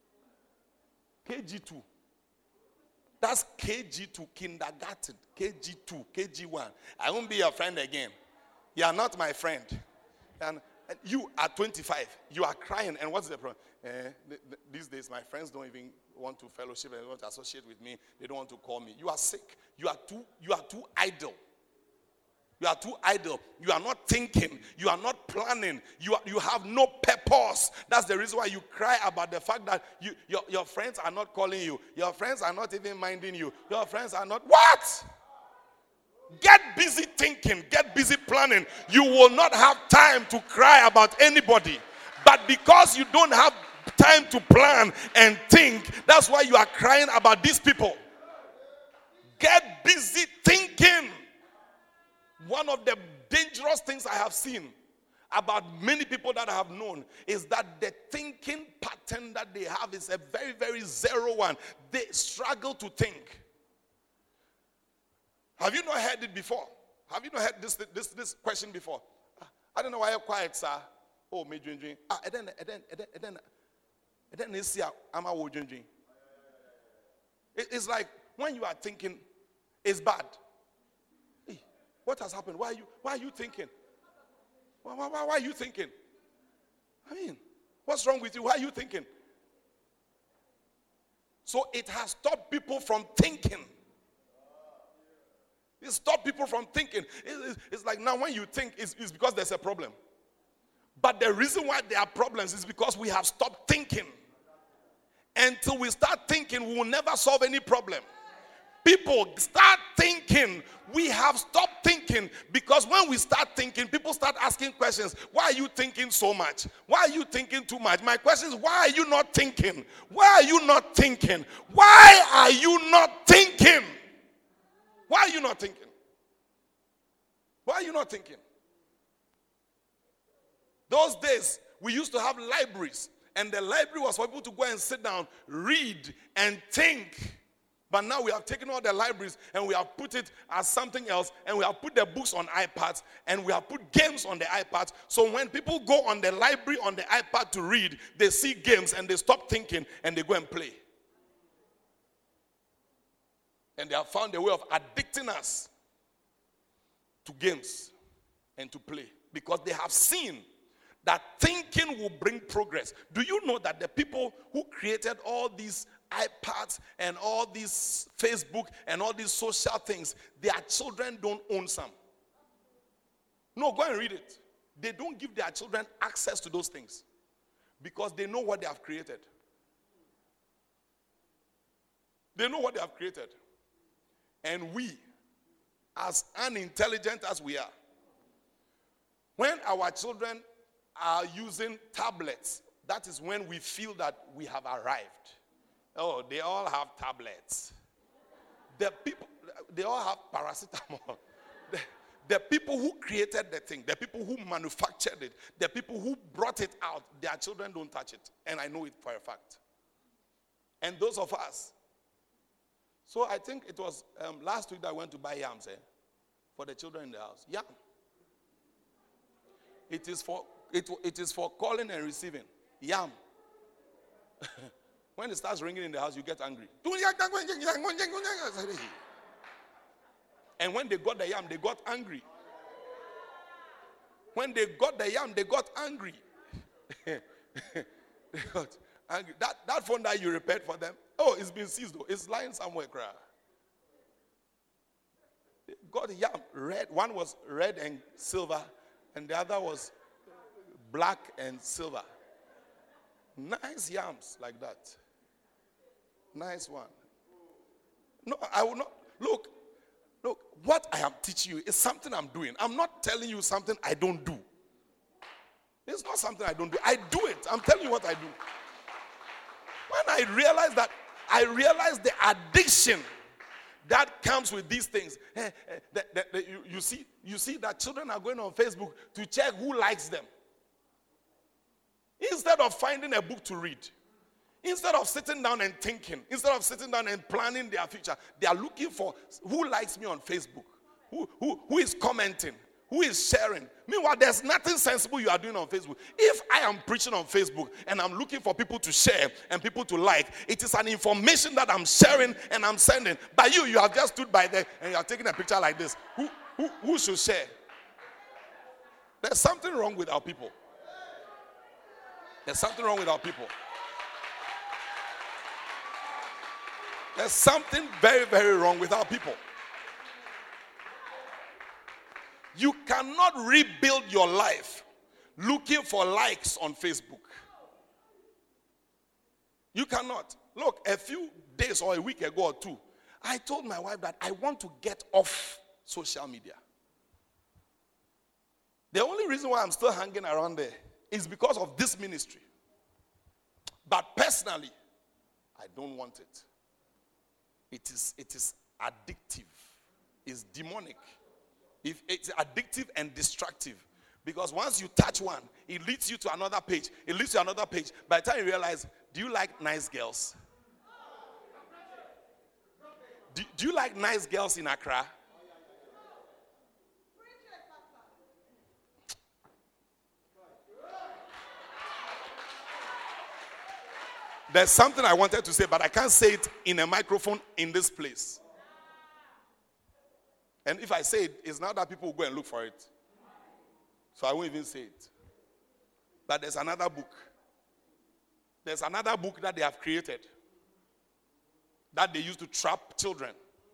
Speaker 1: KG2. That's KG2, kindergarten. KG2, KG1. I won't be your friend again. You are not my friend. And you are 25. You are crying. And what's the problem? These days, my friends don't even want to fellowship and want to associate with me. They don't want to call me. You are sick. You are too idle. You are too idle. You are not thinking. You are not planning. You have no purpose. That's the reason why you cry about the fact that your friends are not calling you. Your friends are not even minding you. Your friends are not. What? Get busy thinking. Get busy planning. You will not have time to cry about anybody. But because you don't have time to plan and think, that's why you are crying about these people. Get busy thinking. One of the dangerous things I have seen about many people that I have known is that the thinking pattern that they have is a very, very zero one. They struggle to think. Have you not heard it before? Have you not heard this question before? I don't know why you're quiet, sir. Oh, me drink. And then they see I'm a drink. It's like when you are thinking, it's bad. Hey, what has happened? Why are you thinking? Why are you thinking? I mean, what's wrong with you? Why are you thinking? So it has stopped people from thinking. It stopped people from thinking. It's like now when you think, it's because there's a problem. But the reason why there are problems is because we have stopped thinking. Until we start thinking, we will never solve any problem. People start thinking. We have stopped thinking because when we start thinking, people start asking questions. Why are you thinking so much? Why are you thinking too much? My question is, why are you not thinking? Why are you not thinking? Why are you not thinking? Why are you not thinking? Why are you not thinking? Those days, we used to have libraries, and the library was for people to go and sit down, read, and think. But now we have taken all the libraries, and we have put it as something else, and we have put the books on iPads, and we have put games on the iPads. So when people go on the library on the iPad to read, they see games, and they stop thinking, and they go and play. And they have found a way of addicting us to games and to play. Because they have seen that thinking will bring progress. Do you know that the people who created all these iPads and all these Facebook and all these social things, their children don't own some? No, go and read it. They don't give their children access to those things because they know what they have created. They know what they have created. And we, as unintelligent as we are, when our children are using tablets, that is when we feel that we have arrived. Oh, they all have tablets. The people, they all have paracetamol. The people who created the thing, the people who manufactured it, the people who brought it out, their children don't touch it. And I know it for a fact. And those of us. So I think it was last week that I went to buy yams for the children in the house. Yam. It is for calling and receiving. Yam. When it starts ringing in the house, you get angry. And when they got the yam, they got angry. When they got the yam, they got angry. They got angry. That phone that you repaired for them, oh, it's been seized though. It's lying somewhere. They got yam, red. One was red and silver, and the other was black and silver. Nice yams like that. Nice one. No, I will not. Look, what I am teaching you is something I'm doing. I'm not telling you something I don't do. It's not something I don't do. I do it. I'm telling you what I do. When I realize the addiction that comes with these things. You see that children are going on Facebook to check who likes them. Instead of finding a book to read. Instead of sitting down and thinking, instead of sitting down and planning their future, they are looking for who likes me on Facebook, who is commenting, who is sharing. Meanwhile, there's nothing sensible you are doing on Facebook. If I am preaching on Facebook and I'm looking for people to share and people to like, it is an information that I'm sharing and I'm sending. But you have just stood by there and you are taking a picture like this. Who should share? There's something wrong with our people. There's something wrong with our people. There's something very, very wrong with our people. You cannot rebuild your life looking for likes on Facebook. You cannot. Look, a few days or a week ago or two, I told my wife that I want to get off social media. The only reason why I'm still hanging around there is because of this ministry. But personally, I don't want it. It is addictive. It's demonic. If it's addictive and destructive. Because once you touch one, it leads you to another page. It leads to another page. By the time you realize, do you like nice girls? Do you like nice girls in Accra? There's something I wanted to say, but I can't say it in a microphone in this place. And if I say it, it's not that people will go and look for it. So I won't even say it. But there's another book. There's another book that they have created that they use to trap children.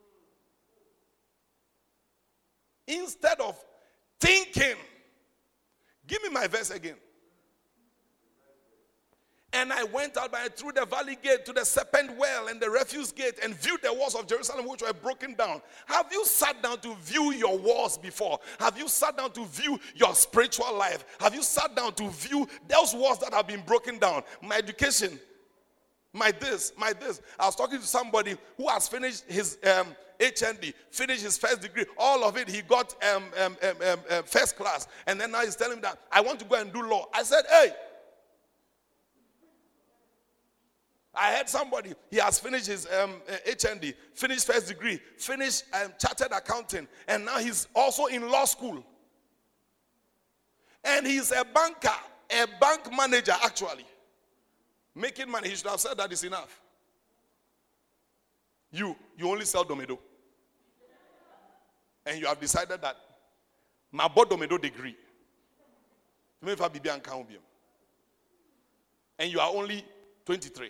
Speaker 1: Instead of thinking, give me my verse again. And I went out through the valley gate to the serpent well and the refuse gate and viewed the walls of Jerusalem which were broken down. Have you sat down to view your walls before? Have you sat down to view your spiritual life? Have you sat down to view those walls that have been broken down? My education, my this. I was talking to somebody who has finished his HND, finished his first degree, all of it. He got first class. And then now he's telling me that I want to go and do law. I said, hey, I heard somebody, he has finished his HND, finished first degree, finished chartered accounting, and now he's also in law school. And he's a banker, a bank manager actually. Making money. He should have said that is enough. You only sell Domedo. And you have decided that my bought Domedo degree. And you are only 23.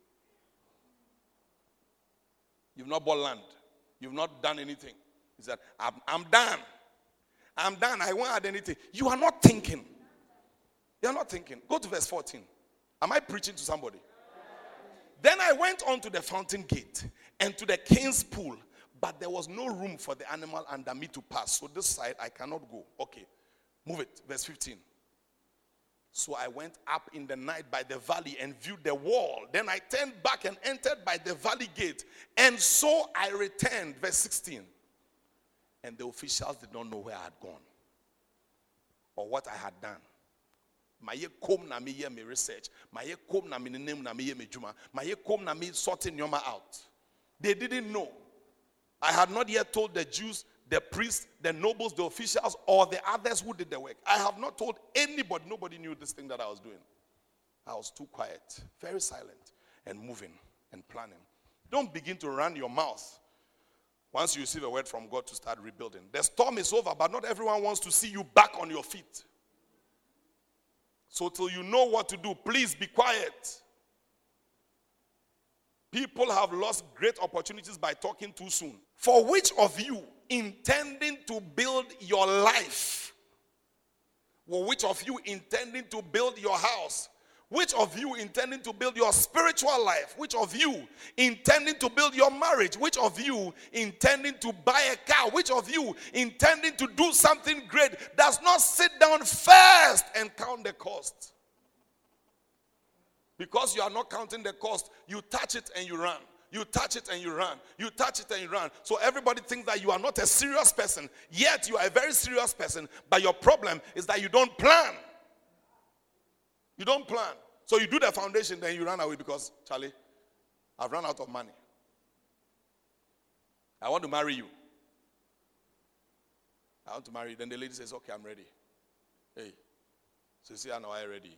Speaker 1: You've not bought land. You've not done anything. He said, I'm done. I'm done. I won't add anything. You are not thinking. You are not thinking. Go to verse 14. Am I preaching to somebody? Then I went on to the fountain gate and to the king's pool, but there was no room for the animal under me to pass. So this side I cannot go. Okay. Move it. Verse 15. So I went up in the night by the valley and viewed the wall. Then I turned back and entered by the valley gate. And so I returned. Verse 16. And the officials did not know where I had gone or what I had done. Maye kom na me ye me research. Maye kom na me name na me ye me juma. Maye kom na me sorting yoma out. They didn't know. I had not yet told the Jews, the priests, the nobles, the officials, or the others who did the work. I have not told anybody. Nobody knew this thing that I was doing. I was too quiet, very silent, and moving and planning. Don't begin to run your mouth once you receive a word from God to start rebuilding. The storm is over, but not everyone wants to see you back on your feet. So till you know what to do, please be quiet. People have lost great opportunities by talking too soon. For which of you intending to build your life? Well, which of you intending to build your house? Which of you intending to build your spiritual life? Which of you intending to build your marriage? Which of you intending to buy a car? Which of you intending to do something great does not sit down first and count the cost? Because you are not counting the cost, you touch it and you run. You touch it and you run. You touch it and you run. So everybody thinks that you are not a serious person. Yet you are a very serious person. But your problem is that you don't plan. You don't plan. So you do the foundation, then you run away because, Charlie, I've run out of money. I want to marry you. I want to marry you. Then the lady says, okay, I'm ready. Hey. So you say, I know I'm ready.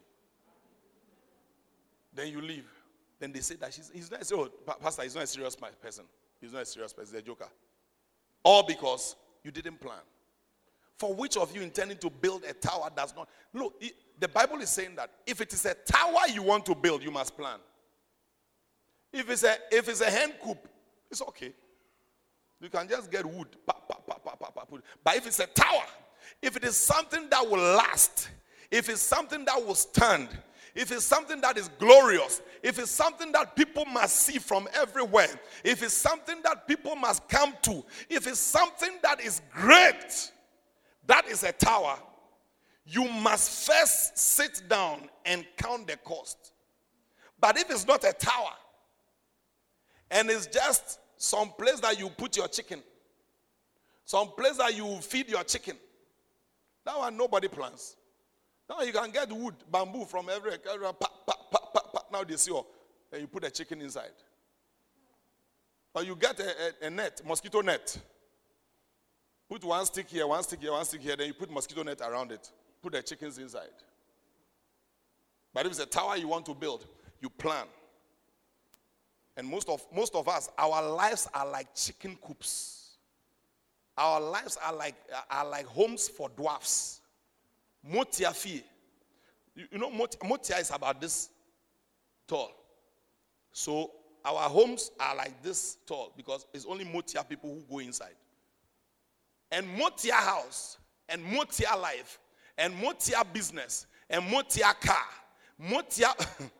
Speaker 1: Then you leave. Then they say that he's not, oh, Pastor, he's not a serious person. He's not a serious person. He's a joker. All because you didn't plan. For which of you intending to build a tower does not? Look, the Bible is saying that if it is a tower you want to build, you must plan. If it's a hen coop, it's okay. You can just get wood. But if it's a tower, if it is something that will last, if it's something that will stand, if it's something that is glorious, if it's something that people must see from everywhere, if it's something that people must come to, if it's something that is great, that is a tower, you must first sit down and count the cost. But if it's not a tower, and it's just some place that you put your chicken, some place that you feed your chicken, that one nobody plans. Now you can get wood, bamboo from every now they see, and you put a chicken inside. Or you get a net, mosquito net. Put one stick here, one stick here, one stick here, then you put mosquito net around it. Put the chickens inside. But if it's a tower you want to build, you plan. And most of us, our lives are like chicken coops. Our lives are like homes for dwarfs. Motia fee. You know, Motia is about this tall. So our homes are like this tall because it's only Motia people who go inside. And Motia house, and Motia life, and Motia business, and Motia car, Motia.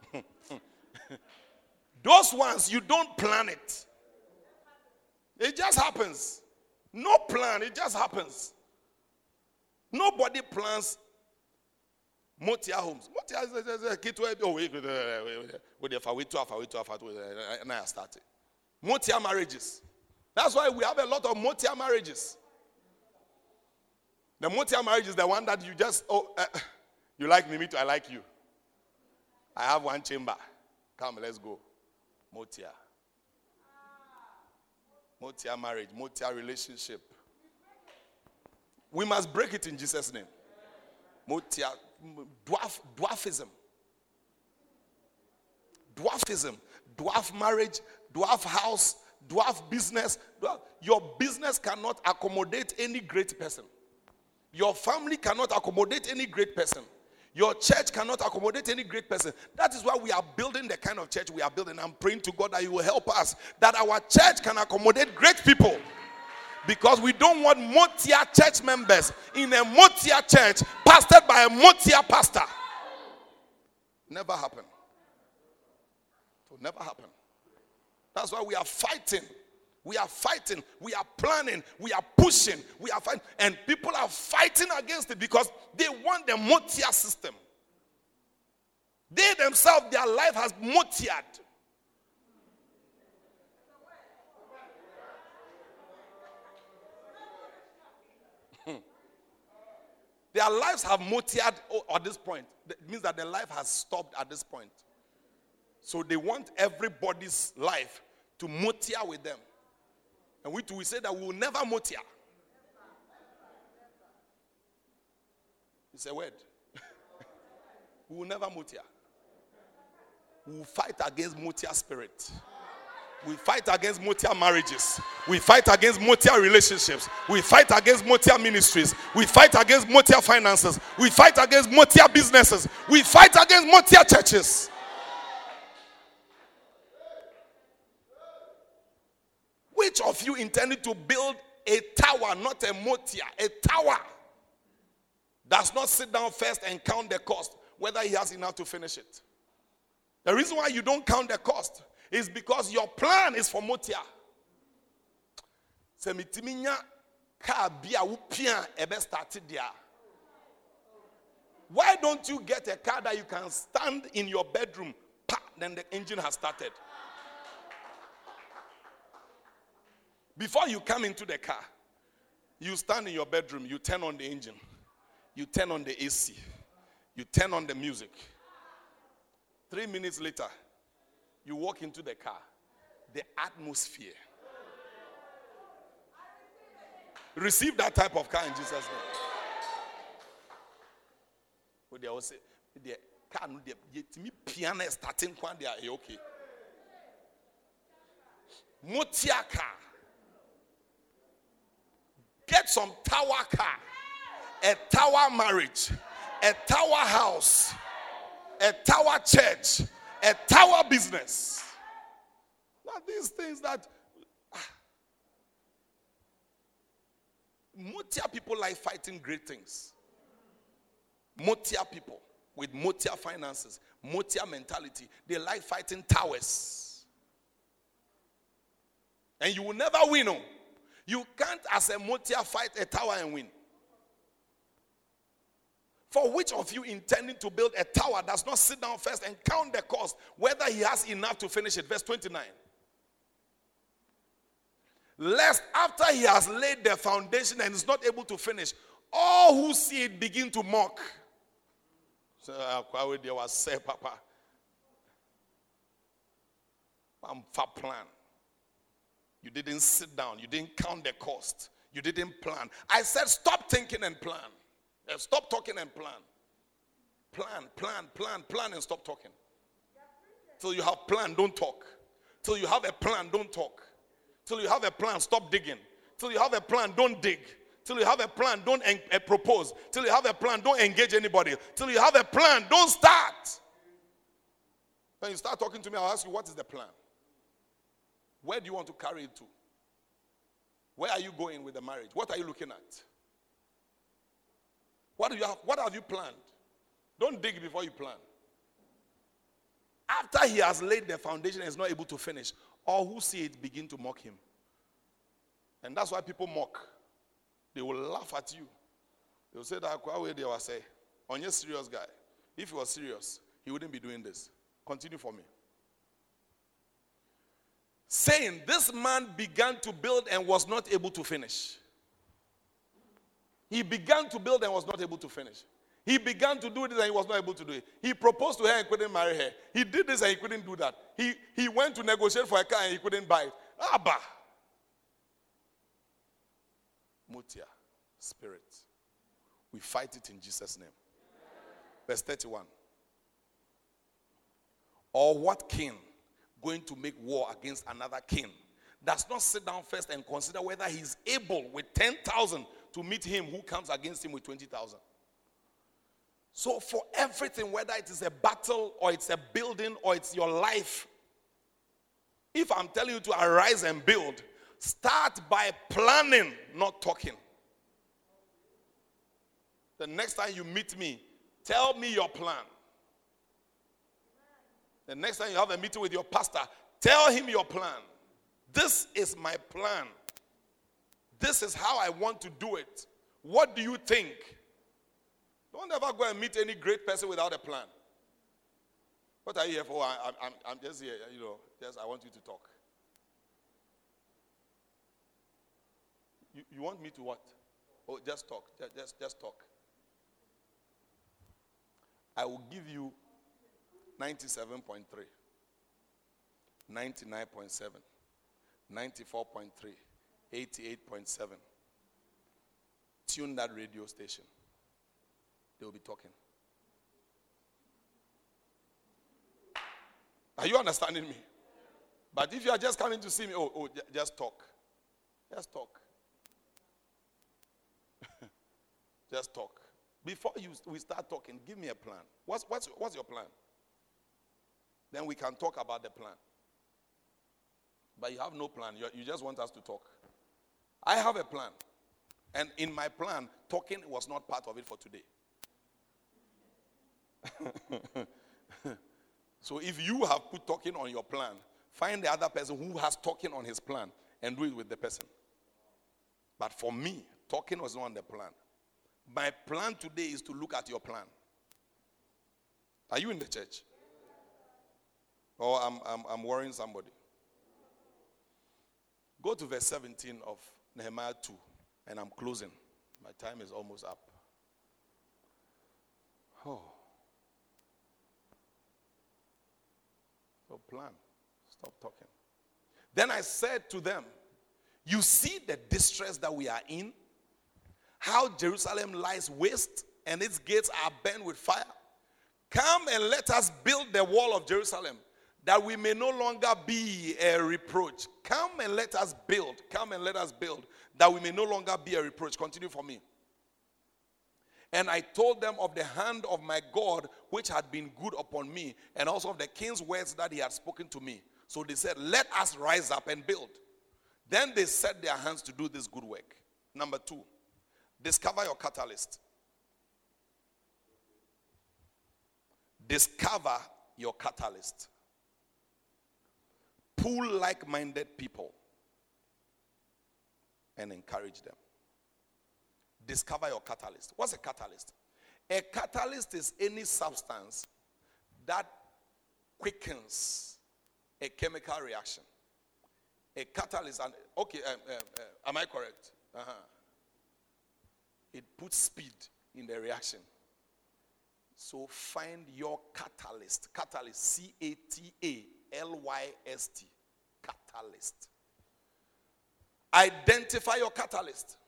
Speaker 1: Those ones, you don't plan it. It just happens. No plan, it just happens. Nobody plans Motia homes. Motia is a kid to wait, and I started. Motia marriages. That's why we have a lot of Motia marriages. The Motia marriage is the one that you just, you like me too, I like you. I have one chamber. Come, let's go. Motia. Motia marriage, Motia relationship. We must break it in Jesus' name. Motia, dwarfism. Dwarfism, dwarf marriage, dwarf house, dwarf business. Your business cannot accommodate any great person. Your family cannot accommodate any great person. Your church cannot accommodate any great person. That is why we are building the kind of church we are building. I'm praying to God that He will help us, that our church can accommodate great people. Because we don't want Motia church members in a Motia church pastored by a Motia pastor. Never happen. It will never happen. That's why we are fighting. We are fighting, we are planning, we are pushing, we are fighting. And people are fighting against it because they want the Motia system. They themselves, their life has Motiaed. Their lives have Motiaed at this point. It means that their life has stopped at this point. So they want everybody's life to Motia with them. And we say that we will never Motia. It's a word. We will never Motia. We will fight against Motia spirit. We fight against Motia marriages. We fight against Motia relationships. We fight against Motia ministries. We fight against Motia finances. We fight against Motia businesses. We fight against Motia churches. Which of you intended to build a tower, not a Motia? A tower does not sit down first and count the cost, whether he has enough to finish it. The reason why you don't count the cost is because your plan is for Motia. Why don't you get a car that you can stand in your bedroom? Then the engine has started. Before you come into the car, you stand in your bedroom, you turn on the engine, you turn on the AC, you turn on the music. 3 minutes later, you walk into the car. The atmosphere. Receive that type of car in Jesus' name. But they will say, the car no me piano starting when they are okay. Motia car. Get some tower car, a tower marriage, a tower house, a tower church, a tower business. Now these things that Motia people like fighting great things. Motia people with Motia finances, Motia mentality, they like fighting towers. And you will never win. Oh. You can't, as a Motia, fight a tower and win. For which of you intending to build a tower does not sit down first and count the cost, whether he has enough to finish it? Verse 29. Lest after he has laid the foundation and is not able to finish, all who see it begin to mock. So, there was say, Papa, I'm for plan. You didn't sit down. You didn't count the cost. You didn't plan. I said, stop thinking and plan. Stop talking and plan. Plan, and stop talking. Till you have plan, don't talk. Till you have a plan, don't talk. Till you have a plan, stop digging. Till you have a plan, don't dig. Till you have a plan, don't propose. Till you have a plan, don't engage anybody. Till you have a plan, don't start. When you start talking to me, I'll ask you, what is the plan? Where do you want to carry it to? Where are you going with the marriage? What are you looking at? What have you planned? Don't dig before you plan. After he has laid the foundation and is not able to finish, all who see it begin to mock him. And that's why people mock. They will laugh at you. They will say that they will say, on your serious guy. If he was serious, he wouldn't be doing this. Continue for me. Saying, this man began to build and was not able to finish. He began to build and was not able to finish. He began to do this and he was not able to do it. He proposed to her and couldn't marry her. He did this and he couldn't do that. He went to negotiate for a car and he couldn't buy it. Abba. Motia, spirit. We fight it in Jesus' name. Verse 31. Or what king going to make war against another king does not sit down first and consider whether he's able with 10,000 to meet him who comes against him with 20,000? So for everything, whether it is a battle or it's a building or it's your life, if I'm telling you to arise and build, start by planning, not talking. The next time you meet me, tell me your plan. The next time you have a meeting with your pastor, tell him your plan. This is my plan. This is how I want to do it. What do you think? Don't ever go and meet any great person without a plan. What are you here for? I'm just here, just I want you to talk. You want me to what? Oh, just talk. Just talk. I will give you 97.3, 99.7, 94.3, 88.7. Tune that radio station. They will be talking. Are you understanding me? But if you are just coming to see me, just talk. Just talk. Just talk. Before we start talking, give me a plan. What's your plan? Then we can talk about the plan. But you have no plan. You just want us to talk. I have a plan. And in my plan, talking was not part of it for today. So if you have put talking on your plan, find the other person who has talking on his plan and do it with the person. But for me, talking was not on the plan. My plan today is to look at your plan. Are you in the church? Or I'm worrying somebody. Go to verse 17 of Nehemiah 2, and I'm closing. My time is almost up. Oh. So plan. Stop talking. Then I said to them, you see the distress that we are in? How Jerusalem lies waste and its gates are burned with fire? Come and let us build the wall of Jerusalem, that we may no longer be a reproach. Come and let us build. Come and let us build, that we may no longer be a reproach. Continue for me. And I told them of the hand of my God, which had been good upon me, and also of the king's words that he had spoken to me. So they said, let us rise up and build. Then they set their hands to do this good work. Number 2, discover your catalyst. Discover your catalyst. Pull like-minded people and encourage them. Discover your catalyst. What's a catalyst? A catalyst is any substance that quickens a chemical reaction. A catalyst, am I correct? It puts speed in the reaction. So find your catalyst. Catalyst, C-A-T-A-L-Y-S-T. Catalyst. Identify your catalyst.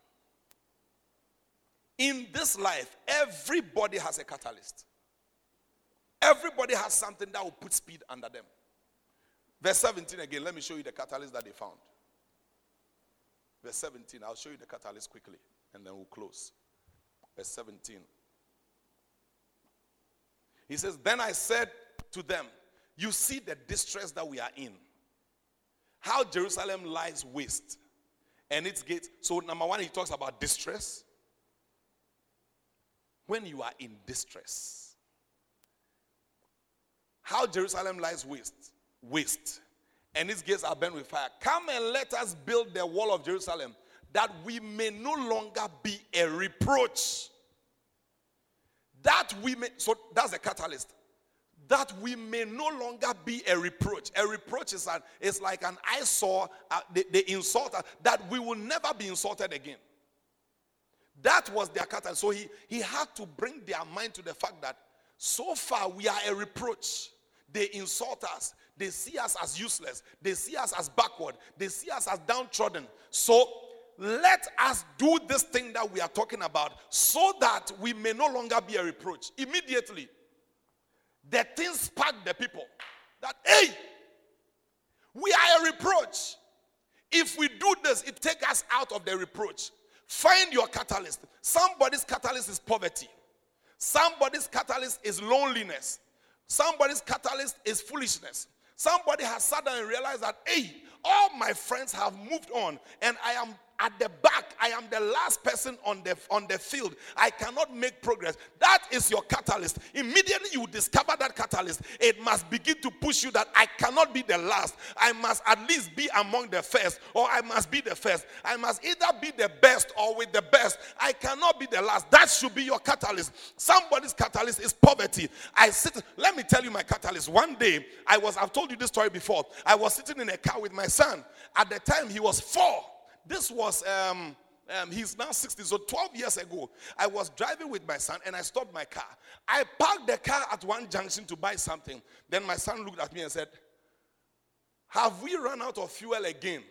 Speaker 1: In this life, everybody has a catalyst. Everybody has something that will put speed under them. Verse 17 again, let me show you the catalyst that they found. Verse 17, I'll show you the catalyst quickly, and then we'll close. Verse 17. He says, then I said to them, you see the distress that we are in. How Jerusalem lies waste, and its gates. So number 1, he talks about distress. When you are in distress, how Jerusalem lies waste, and its gates are burned with fire. Come and let us build the wall of Jerusalem, that we may no longer be a reproach. So that's the catalyst. That we may no longer be a reproach. A reproach is like an eyesore. They insult us, that we will never be insulted again. That was their catalyst. So he had to bring their mind to the fact that so far we are a reproach. They insult us. They see us as useless. They see us as backward. They see us as downtrodden. So let us do this thing that we are talking about so that we may no longer be a reproach. Immediately, the thing sparked the people that, hey, we are a reproach. If we do this, it takes us out of the reproach. Find your catalyst. Somebody's catalyst is poverty. Somebody's catalyst is loneliness. Somebody's catalyst is foolishness. Somebody has sat down and realized that, hey, all my friends have moved on, and I am at the back. I am the last person on the field. I cannot make progress. That is your catalyst. Immediately you discover that catalyst, it must begin to push you that I cannot be the last. I must at least be among the first, or I must be the first. I must either be the best or with the best. I cannot be the last. That should be your catalyst. Somebody's catalyst is poverty. Let me tell you my catalyst. One day, I've told you this story before. I was sitting in a car with my son. At the time, he was 4. This was, he's now 60, so 12 years ago, I was driving with my son and I stopped my car. I parked the car at one junction to buy something. Then my son looked at me and said, have we run out of fuel again?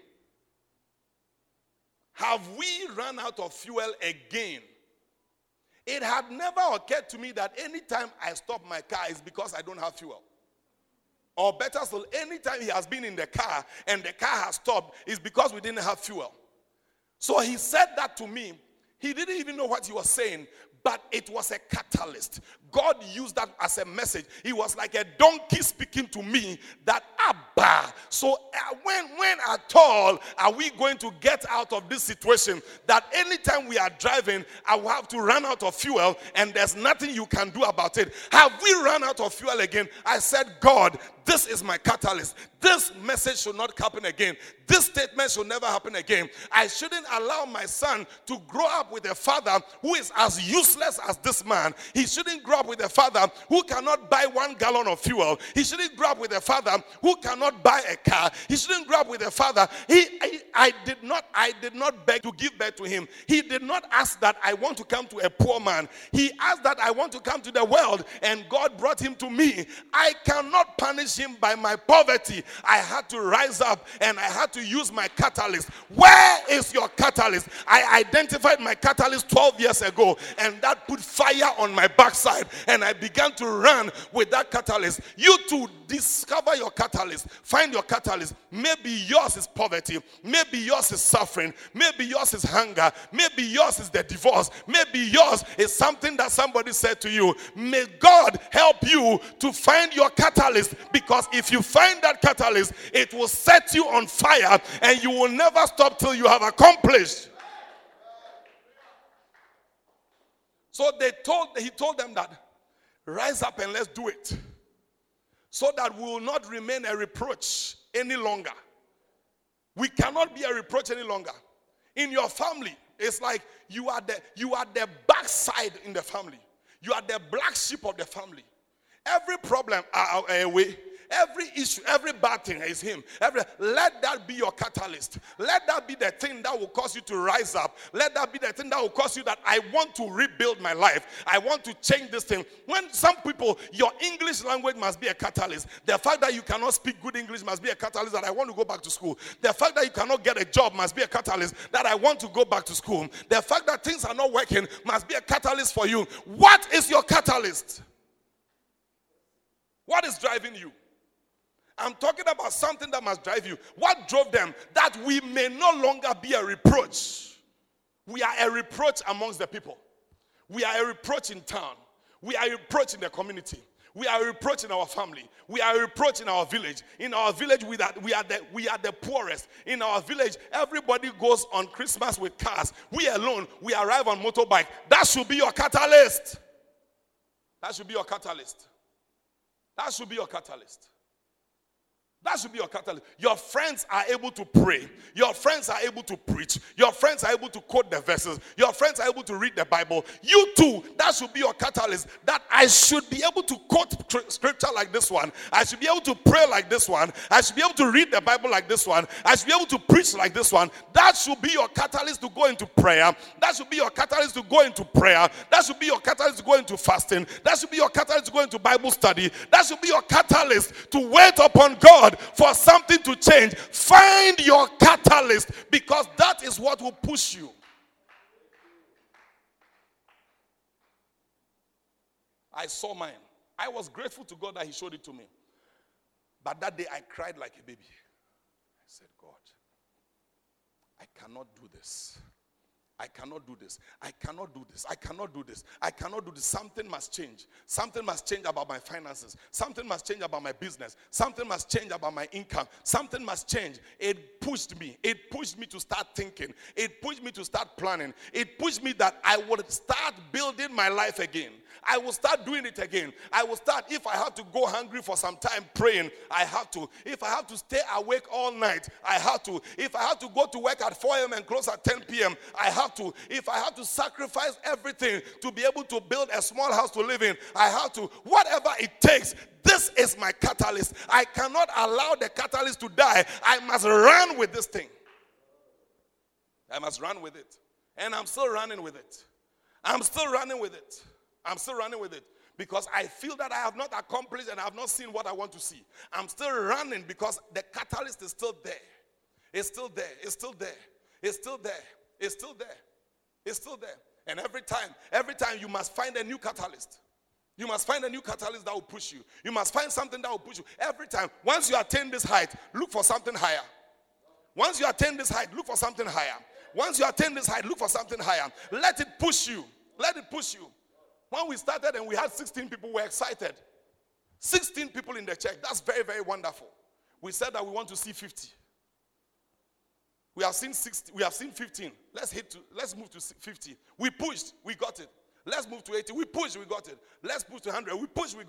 Speaker 1: Have we run out of fuel again? It had never occurred to me that anytime I stop my car is because I don't have fuel. Or better still, anytime he has been in the car and the car has stopped, is because we didn't have fuel. So he said that to me. He didn't even know what he was saying, but it was a catalyst. God used that as a message. He was like a donkey speaking to me that, Abba. So when at all are we going to get out of this situation that anytime we are driving, I will have to run out of fuel and there's nothing you can do about it? Have we run out of fuel again? I said, God, this is my catalyst. This message should not happen again. This statement should never happen again. I shouldn't allow my son to grow up with a father who is as useless useless as this man. He shouldn't grow up with a father who cannot buy 1 gallon of fuel. He shouldn't grow up with a father who cannot buy a car. He shouldn't grow up with a father. I did not beg to give birth to him. He did not ask that I want to come to a poor man. He asked that I want to come to the world, and God brought him to me. I cannot punish him by my poverty. I had to rise up and I had to use my catalyst. Where is your catalyst? I identified my catalyst 12 years ago, and that put fire on my backside, and I began to run with that catalyst. You too, discover your catalyst. Find your catalyst. Maybe yours is poverty. Maybe yours is suffering. Maybe yours is hunger. Maybe yours is the divorce. Maybe yours is something that somebody said to you. May God help you to find your catalyst, because if you find that catalyst, it will set you on fire and you will never stop till you have accomplished. So he told them that, rise up and let's do it, so that we will not remain a reproach any longer. We cannot be a reproach any longer. In your family, it's like you are the backside in the family. You are the black sheep of the family. Every problem away. Every issue, every bad thing is him. Let that be your catalyst. Let that be the thing that will cause you to rise up. Let that be the thing that will cause you that I want to rebuild my life. I want to change this thing. When some people, your English language must be a catalyst. The fact that you cannot speak good English must be a catalyst that I want to go back to school. The fact that you cannot get a job must be a catalyst that I want to go back to school. The fact that things are not working must be a catalyst for you. What is your catalyst? What is driving you? I'm talking about something that must drive you. What drove them? That we may no longer be a reproach. We are a reproach amongst the people. We are a reproach in town. We are a reproach in the community. We are a reproach in our family. We are a reproach in our village. In our village, we are the poorest. In our village, everybody goes on Christmas with cars. We alone, we arrive on motorbike. That should be your catalyst. That should be your catalyst. That should be your catalyst. That should be your catalyst. Your friends are able to pray. Your friends are able to preach. Your friends are able to quote the verses. Your friends are able to read the Bible. You too, that should be your catalyst. That I should be able to quote scripture like this one. I should be able to pray like this one. I should be able to read the Bible like this one. I should be able to preach like this one. That should be your catalyst to go into prayer. That should be your catalyst to go into prayer. That should be your catalyst to go into fasting. That should be your catalyst to go into Bible study. That should be your catalyst to wait upon God for something to change. Find your catalyst, because that is what will push you. I saw mine. I was grateful to God that he showed it to me. But that day I cried like a baby. I said, God, I cannot do this. I cannot do this. I cannot do this. I cannot do this. I cannot do this. Something must change. Something must change about my finances. Something must change about my business. Something must change about my income. Something must change. It pushed me. It pushed me to start thinking. It pushed me to start planning. It pushed me that I would start building my life again. I will start doing it again. I will start, if I have to go hungry for some time praying, I have to. If I have to stay awake all night, I have to. If I have to go to work at 4 a.m. and close at 10 p.m., I have to. If I have to sacrifice everything to be able to build a small house to live in, I have to. Whatever it takes, this is my catalyst. I cannot allow the catalyst to die. I must run with this thing. I must run with it. And I'm still running with it. I'm still running with it. I'm still running with it because I feel that I have not accomplished and I have not seen what I want to see. I'm still running because the catalyst is still there. It's still there. It's still there. It's still there. It's still there. It's still there. And every time you must find a new catalyst. You must find a new catalyst that will push you. You must find something that will push you. Every time. Once you attain this height, look for something higher. Once you attain this height, look for something higher. Once you attain this height, look for something higher. Let it push you. Let it push you. When we started and we had 16 people, we were excited. 16 people in the church. That's very, very wonderful. We said that we want to see 50. We have seen 60. We have seen 15. Let's move to 50. We pushed. We got it. Let's move to 80. We pushed. We got it. Let's push to 100. We pushed. We got it.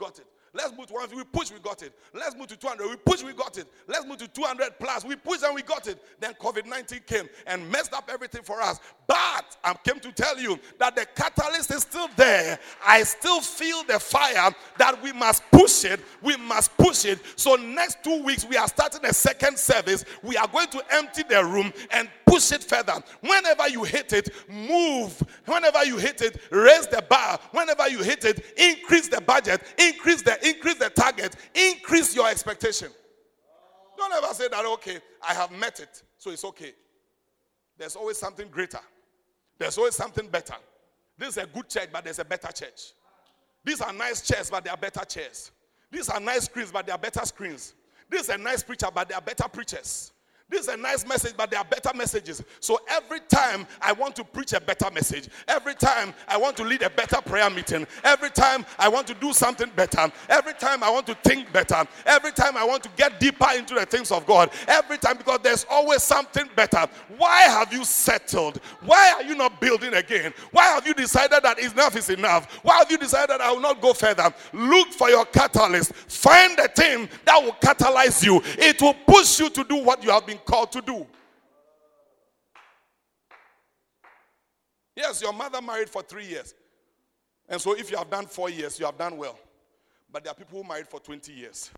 Speaker 1: Let's move to 150. We push, we got it. Let's move to 200. We push, we got it. Let's move to 200 plus. We pushed and we got it. Then COVID-19 came and messed up everything for us. But I came to tell you that the catalyst is still there. I still feel the fire that we must push it. We must push it. So next 2 weeks, we are starting a second service. We are going to empty the room and push it further. Whenever you hit it, move. Whenever you hit it, raise the bar. Whenever you hit it, increase the budget, increase the target, increase your expectation. Don't ever say that, okay, I have met it, so it's okay. There's always something greater. There's always something better. This is a good church, but there's a better church. These are nice chairs, but they are better chairs. These are nice screens, but they are better screens. This is a nice preacher, but they are better preachers. This is a nice message, but there are better messages. So every time I want to preach a better message, every time I want to lead a better prayer meeting, every time I want to do something better, every time I want to think better, every time I want to get deeper into the things of God, every time, because there's always something better. Why have you settled? Why are you not building again? Why have you decided that enough is enough? Why have you decided that I will not go further? Look for your catalyst. Find the thing that will catalyze you. It will push you to do what you have been called to do. Yes, your mother married for 3 years. And so if you have done 4 years, you have done well. But there are people who married for 20 years.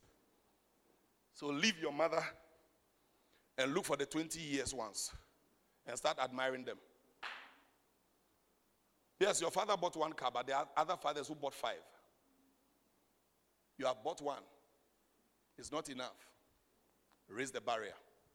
Speaker 1: So leave your mother and look for the 20 years ones and start admiring them. Yes, your father bought 1 car, but there are other fathers who bought 5. You have bought 1. It's not enough. Raise the barrier.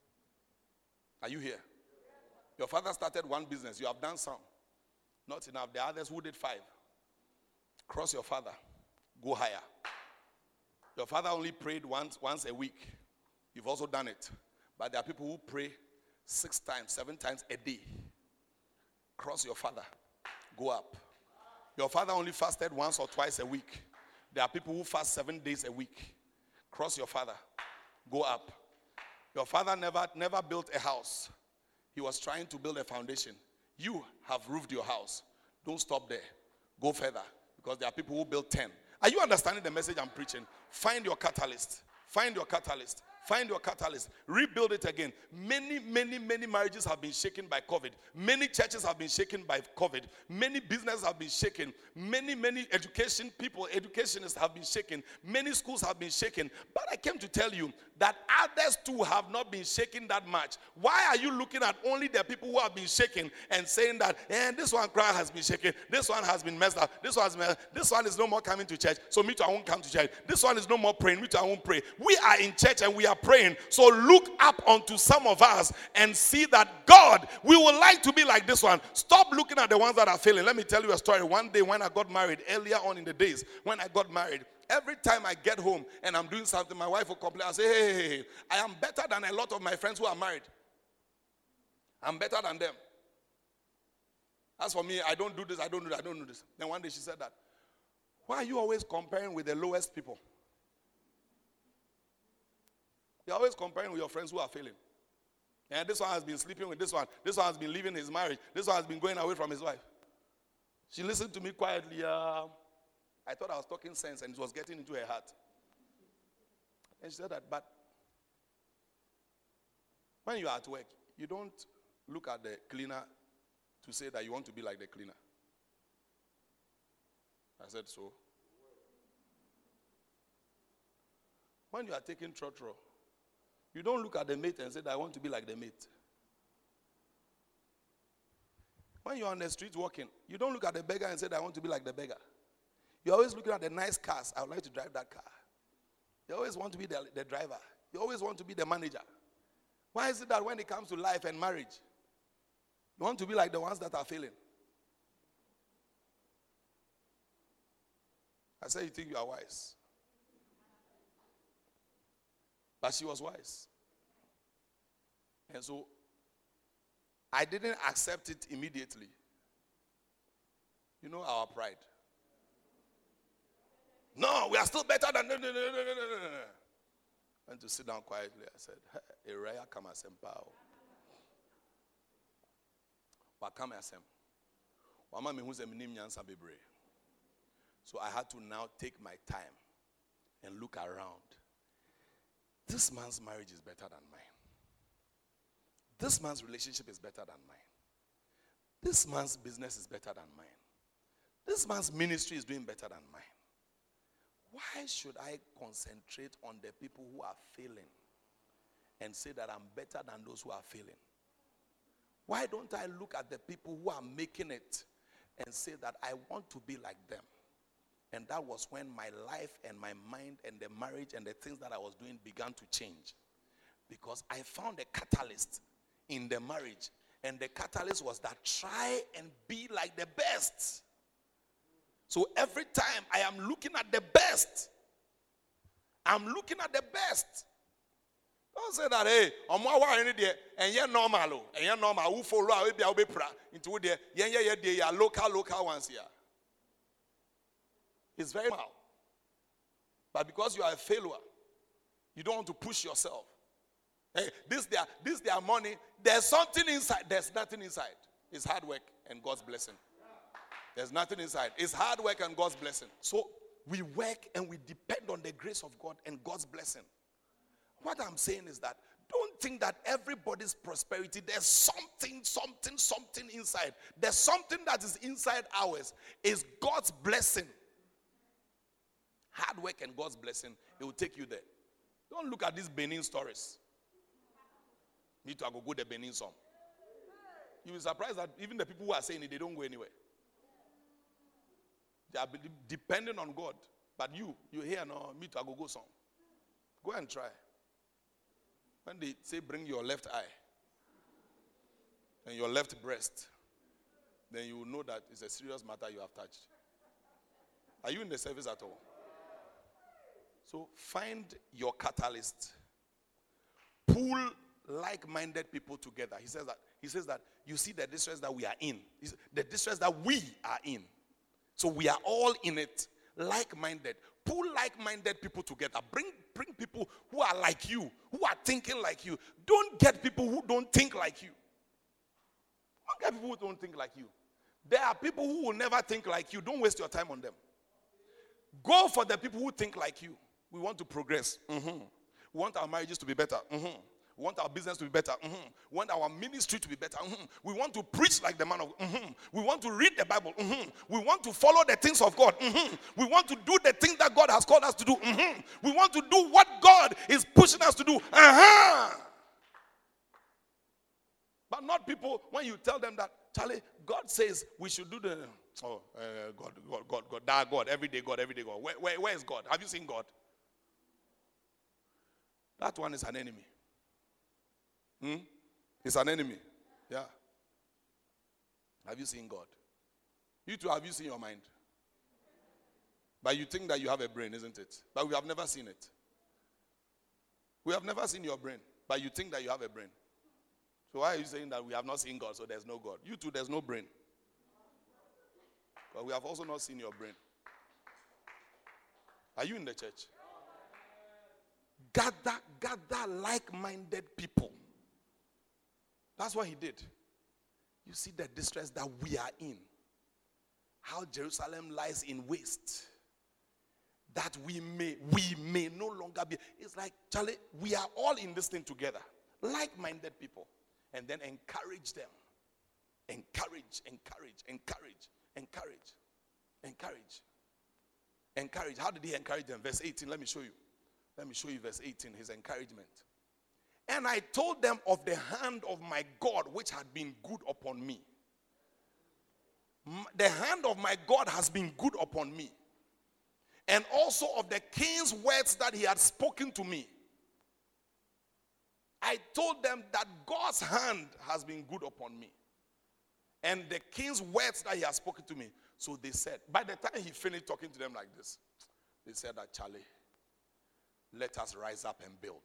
Speaker 1: Are you here? Your father started 1 business. You have done some. Not enough. There are others who did 5. Cross your father. Go higher. Your father only prayed once a week. You've also done it. But there are people who pray 6 times, 7 times a day. Cross your father. Go up. Your father only fasted once or twice a week. There are people who fast 7 days a week. Cross your father. Go up. Your father never built a house. He was trying to build a foundation. You have roofed your house. Don't stop there. Go further. Because there are people who build 10. Are you understanding the message I'm preaching? Find your catalyst. Find your catalyst. Find your catalyst. Rebuild it again. Many marriages have been shaken by COVID. Many churches have been shaken by COVID. Many businesses have been shaken. Many educationists have been shaken. Many schools have been shaken. But I came to tell you that others too have not been shaken that much. Why are you looking at only the people who have been shaken and saying that, this one cry has been shaken, this one has been messed up, this one is no more coming to church, so me too I won't come to church. This one is no more praying, me too I won't pray. We are in church and we are praying. So look up onto some of us and see that God, we would like to be like this one. Stop looking at the ones that are failing. Let me tell you a story. One day when I got married, earlier on in the days, when I got married, every time I get home and I'm doing something, my wife will complain. I say, hey, I am better than a lot of my friends who are married. I'm better than them. As for me, I don't do this, I don't do that, I don't do this. Then one day she said that. Why are you always comparing with the lowest people? You're always comparing with your friends who are failing. And this one has been sleeping with this one. This one has been leaving his marriage. This one has been going away from his wife. She listened to me quietly. I thought I was talking sense and it was getting into her heart. And she said that, but when you are at work, you don't look at the cleaner to say that you want to be like the cleaner. I said, so? When you are taking trotro, you don't look at the mate and say that I want to be like the mate. When you're on the street walking, you don't look at the beggar and say that I want to be like the beggar. You're always looking at the nice cars. I would like to drive that car. You always want to be the driver. You always want to be the manager. Why is it that when it comes to life and marriage, you want to be like the ones that are failing? I said, you think you are wise. But she was wise. And so, I didn't accept it immediately. You know our pride. No, we are still better than... No. Went to sit down quietly. I said, hey, Raya kama sempao. Wakama sem. Wama me huze minim nyansa bebre. So I had to now take my time and look around. This man's marriage is better than mine. This man's relationship is better than mine. This man's business is better than mine. This man's ministry is doing better than mine. Why should I concentrate on the people who are failing and say that I'm better than those who are failing? Why don't I look at the people who are making it and say that I want to be like them? And that was when my life and my mind and the marriage and the things that I was doing began to change. Because I found a catalyst in the marriage. And the catalyst was that try and be like the best. So every time I am looking at the best, I'm looking at the best. Don't say that, hey, I'm and you're normal, and you're normal. Who follow? I'll be proud into there. Yeah, local ones here. It's very mal. But because you are a failure, you don't want to push yourself. Hey, this their money. There's something inside. There's nothing inside. It's hard work and God's blessing. There's nothing inside. It's hard work and God's blessing. So we work and we depend on the grace of God and God's blessing. What I'm saying is that don't think that everybody's prosperity, there's something inside. There's something that is inside ours. It's God's blessing. Hard work and God's blessing, it will take you there. Don't look at these Benin stories. Need to go the Benin song. You'll be surprised that even the people who are saying it, they don't go anywhere. They are depending on God. But you hear no, me to go song. Go and try. When they say bring your left eye and your left breast, then you will know that it's a serious matter you have touched. Are you in the service at all? So find your catalyst. Pull like-minded people together. He says that you see the distress that we are in. The distress that we are in. So we are all in it. Like-minded. Pull like-minded people together. Bring people who are like you, who are thinking like you. Don't get people who don't think like you. Don't get people who don't think like you. There are people who will never think like you. Don't waste your time on them. Go for the people who think like you. We want to progress. We want our marriages to be better. We want our business to be better. We want our ministry to be better. We want to preach like the man of God. We want to read the Bible. We want to follow the things of God. We want to do the things that God has called us to do. We want to do what God is pushing us to do. But not people, when you tell them that, Charlie, God says we should do the, God, every day God. Where is God? Have you seen God? That one is an enemy. It's an enemy. Yeah. Have you seen God? You too, have you seen your mind? But you think that you have a brain, isn't it? But we have never seen it. We have never seen your brain. But you think that you have a brain. So why are you saying that we have not seen God, so there's no God? You too, there's no brain. But we have also not seen your brain. Are you in the church? Gather like-minded people. That's what he did. You see the distress that we are in. How Jerusalem lies in waste. That we may no longer be. It's like, Charlie, we are all in this thing together. Like-minded people. And then encourage them. Encourage. How did he encourage them? Verse 18, let me show you. Let me show you verse 18, his encouragement. And I told them of the hand of my God which had been good upon me. The hand of my God has been good upon me. And also of the king's words that he had spoken to me. I told them that God's hand has been good upon me. And the king's words that he has spoken to me. So they said, by the time he finished talking to them like this, they said that, Charlie, let us rise up and build.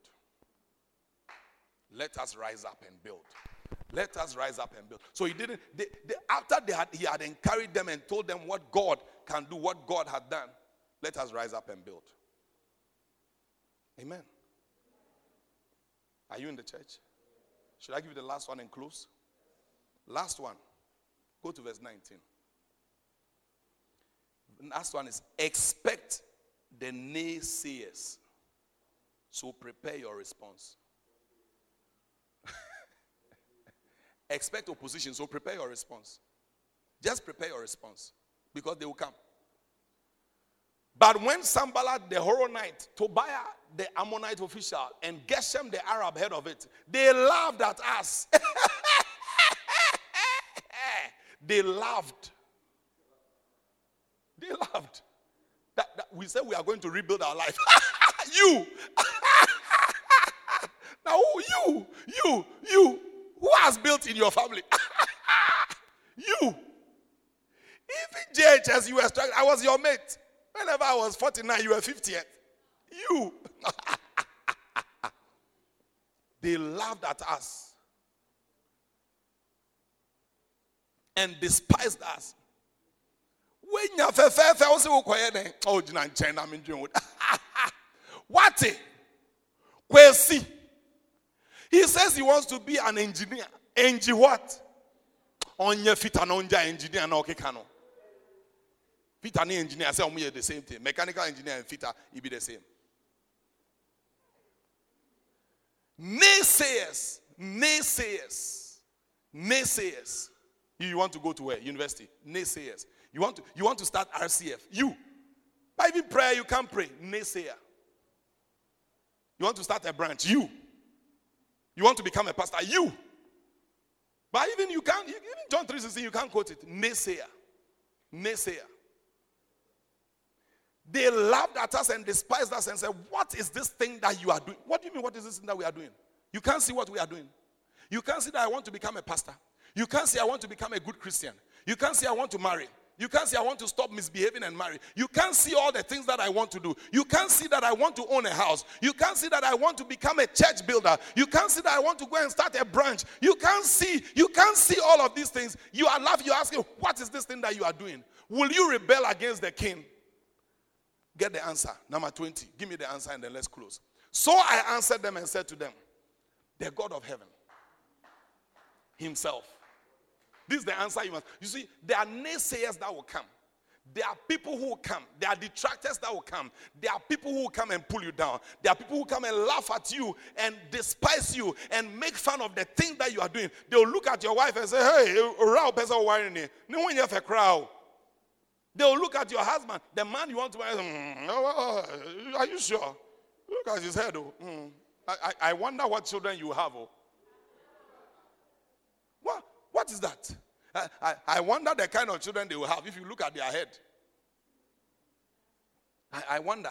Speaker 1: Let us rise up and build. Let us rise up and build. So he didn't. After he had encouraged them and told them what God can do, what God had done. Let us rise up and build. Amen. Are you in the church? Should I give you the last one and close? Last one. Go to verse 19. The last one is expect the naysayers. So prepare your response. Expect opposition, so prepare your response. Just prepare your response, because they will come. But when Sanballat the Horonite, Tobiah the Ammonite official, and Geshem the Arab heard of it, they laughed at us. They laughed. They laughed. That we said we are going to rebuild our life. You. Now who? You. Who has built in your family? You. Even JHS, you were struggling. I was your mate. Whenever I was 49, you were 50th. You. They laughed at us and despised us. What? Kwesi. He says he wants to be an engineer. Engi what? Onye fita no onja engineer na okekano. Fita ni engineer say omuye the same thing. Mechanical engineer and fita it be the same. Naysayers. You want to go to where? University. Naysayers. You want to start RCF. You. By even prayer you can't pray. Naysayer. You want to start a branch. You want to become a pastor. You. But even you can't. Even John 3:16 you can't quote it. Naysayer. They laughed at us and despised us and said, "What is this thing that you are doing?" What do you mean? What is this thing that we are doing? You can't see what we are doing. You can't see that I want to become a pastor. You can't say I want to become a good Christian. You can't say I want to marry. You can't say I want to stop misbehaving and marry. You can't see all the things that I want to do. You can't see that I want to own a house. You can't see that I want to become a church builder. You can't see that I want to go and start a branch. You can't see all of these things. You are laughing. You're asking, what is this thing that you are doing? Will you rebel against the king? Get the answer. Number 20. Give me the answer and then let's close. So I answered them and said to them, the God of heaven himself. This is the answer you must. You see, there are naysayers that will come. There are people who will come. There are detractors that will come. There are people who will come and pull you down. There are people who come and laugh at you and despise you and make fun of the thing that you are doing. They will look at your wife and say, "Hey, they will look at your husband, the man you want to marry. Are you sure? Look at his head. I wonder what children you have. What is that? I wonder the kind of children they will have if you look at their head. I wonder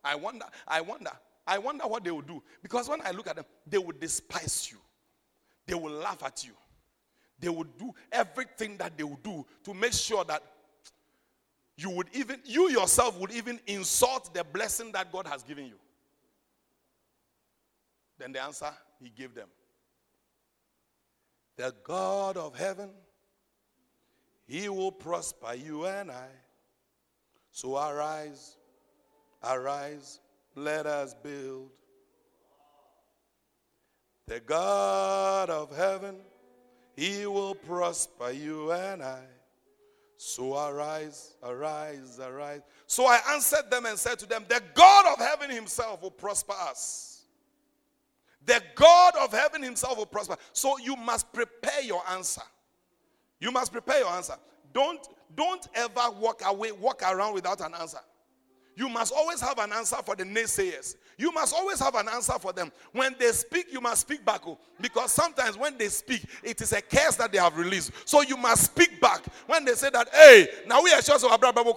Speaker 1: what they will do. Because when I look at them, they will despise you. They will laugh at you. They will do everything that they will do to make sure that you yourself would even insult the blessing that God has given you. Then the answer he gave them. The God of heaven, he will prosper you and I. So arise, let us build. The God of heaven, he will prosper you and I. So arise. So I answered them and said to them, the God of heaven himself will prosper us. The God of heaven himself will prosper. So you must prepare your answer. You must prepare your answer. Don't ever walk around without an answer. You must always have an answer for the naysayers. You must always have an answer for them. When they speak, you must speak back. Because sometimes when they speak, it is a curse that they have released. So you must speak back. When they say that, hey, now we are sure of Abraham.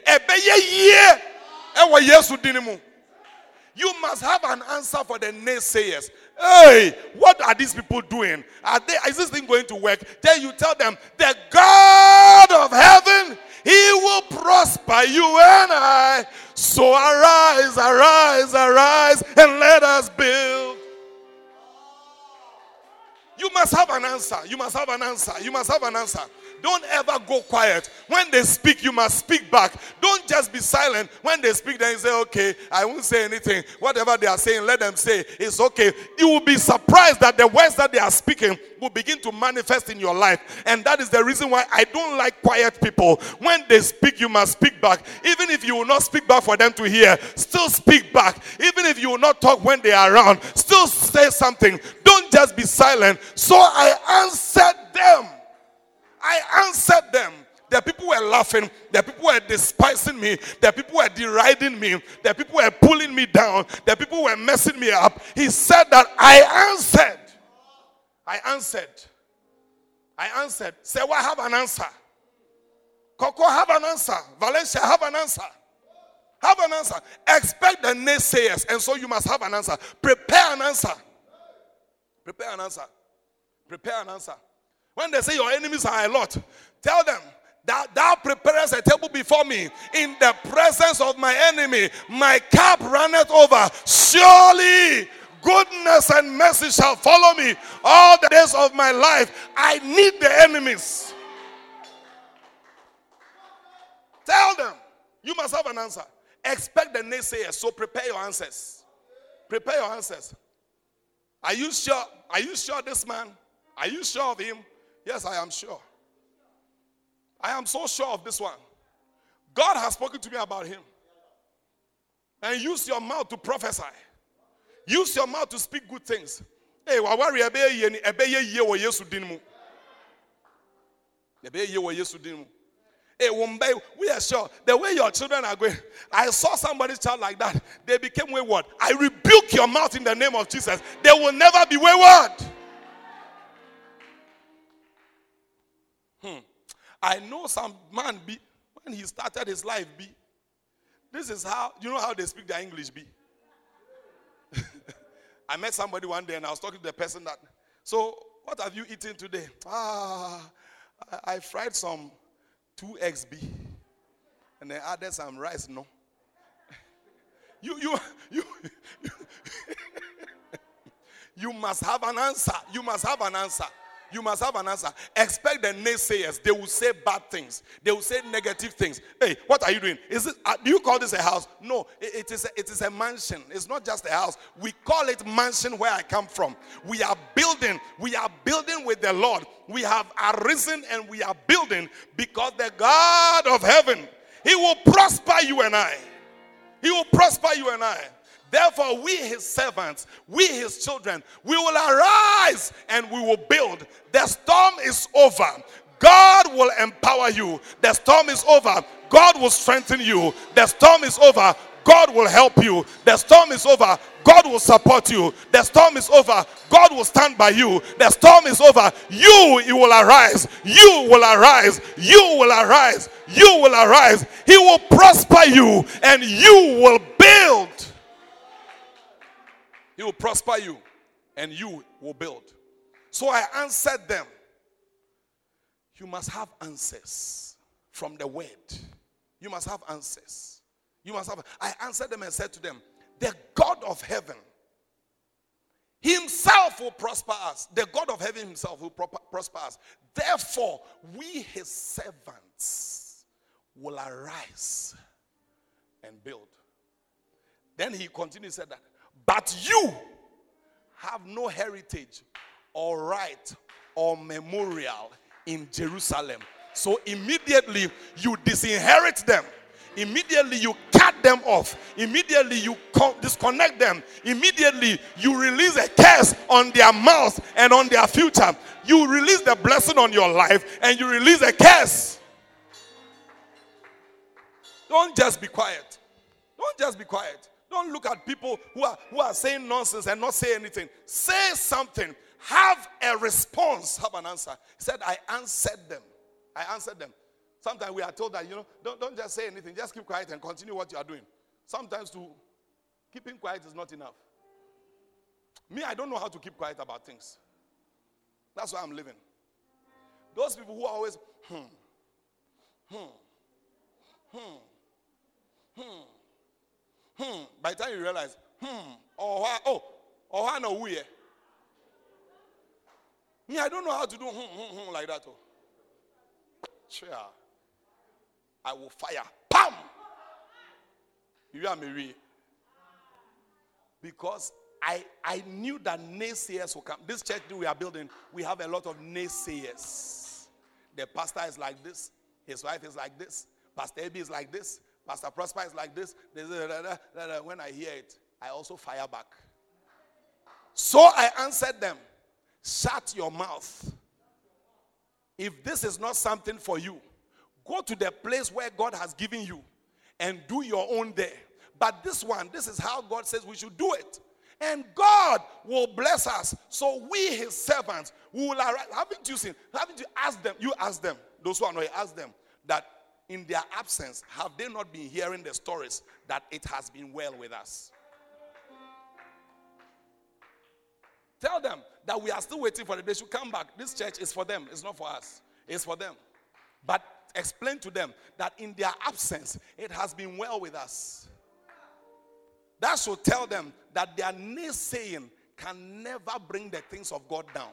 Speaker 1: You must have an answer for the naysayers. Hey, what are these people doing? Is this thing going to work? Then you tell them, the God of heaven, he will prosper you and I. So arise, and let us build. You must have an answer. You must have an answer. Don't ever go quiet. When they speak, you must speak back. Don't just be silent. When they speak, then you say, okay, I won't say anything. Whatever they are saying, let them say. It's okay. You will be surprised that the words that they are speaking will begin to manifest in your life. And that is the reason why I don't like quiet people. When they speak, you must speak back. Even if you will not speak back for them to hear, still speak back. Even if you will not talk when they are around, still say something. Don't just be silent. So I answered them. I answered them. The people were laughing. The people were despising me. The people were deriding me. The people were pulling me down. The people were messing me up. He said that I answered. I answered. I answered. Say, well, I have an answer. Coco, have an answer. Valencia, have an answer. Have an answer. Expect the naysayers, and so you must have an answer. Prepare an answer. Prepare an answer. Prepare an answer. When they say your enemies are a lot, tell them that thou preparest a table before me in the presence of my enemy. My cup runneth over. Surely goodness and mercy shall follow me all the days of my life. I need the enemies. Tell them. You must have an answer. Expect the naysayers, so prepare your answers. Prepare your answers. Are you sure? Are you sure this man? Are you sure of him? Yes, I am sure. I am so sure of this one. God has spoken to me about him. And use your mouth to prophesy. Use your mouth to speak good things. Hey, we are sure the way your children are going. I saw somebody's child like that. They became wayward. I rebuke your mouth in the name of Jesus. They will never be wayward. I know some man be when he started his life be. This is how, you know how they speak their English be. I met somebody one day and I was talking to the person that, so what have you eaten today? I fried some 2 eggs be. And then added some rice, no. You must have an answer. You must have an answer. You must have an answer. Expect the naysayers. They will say bad things. They will say negative things. Hey, what are you doing? Is it? Do you call this a house? No, it is a mansion. It's not just a house. We call it mansion where I come from. We are building. We are building with the Lord. We have arisen and we are building because the God of heaven, he will prosper you and I. He will prosper you and I. Therefore, we his servants, we his children, we will arise and we will build. The storm is over. God will empower you. The storm is over. God will strengthen you. The storm is over. God will help you. The storm is over. God will support you. The storm is over. God will stand by you. The storm is over. You will arise. You will arise. You will arise. You will arise. He will prosper you and you will build. He will prosper you and you will build. So I answered them. You must have answers from the word. You must have answers. You must have. I answered them and said to them, the God of heaven himself will prosper us. The God of heaven himself will prosper us. Therefore, we his servants will arise and build. Then he continued and said that, but you have no heritage or right or memorial in Jerusalem. So immediately you disinherit them. Immediately you cut them off. Immediately you disconnect them. Immediately you release a curse on their mouth and on their future. You release the blessing on your life and you release a curse. Don't just be quiet. Don't just be quiet. Don't look at people who are saying nonsense and not say anything. Say something. Have a response. Have an answer. He said, I answered them. I answered them. Sometimes we are told that, don't just say anything. Just keep quiet and continue what you are doing. Sometimes keeping quiet is not enough. Me, I don't know how to keep quiet about things. That's why I'm living. Those people who are always, by the time you realize, me, I don't know how to do like that. Sure. I will fire. Pam! You are Mary. Because I knew that naysayers will come. This church we are building, we have a lot of naysayers. The pastor is like this. His wife is like this. Pastor Ebi is like this. Pastor Prosper is like this. When I hear it, I also fire back. So I answered them, shut your mouth. If this is not something for you, go to the place where God has given you and do your own there. But this is how God says we should do it. And God will bless us. So we, his servants, will arise. Haven't you seen? Haven't you asked them? You ask them. Those who are not, ask them that in their absence, have they not been hearing the stories that it has been well with us? Tell them that we are still waiting for them. They should come back. This church is for them. It's not for us. It's for them. But explain to them that in their absence, it has been well with us. That should tell them that their naysaying can never bring the things of God down.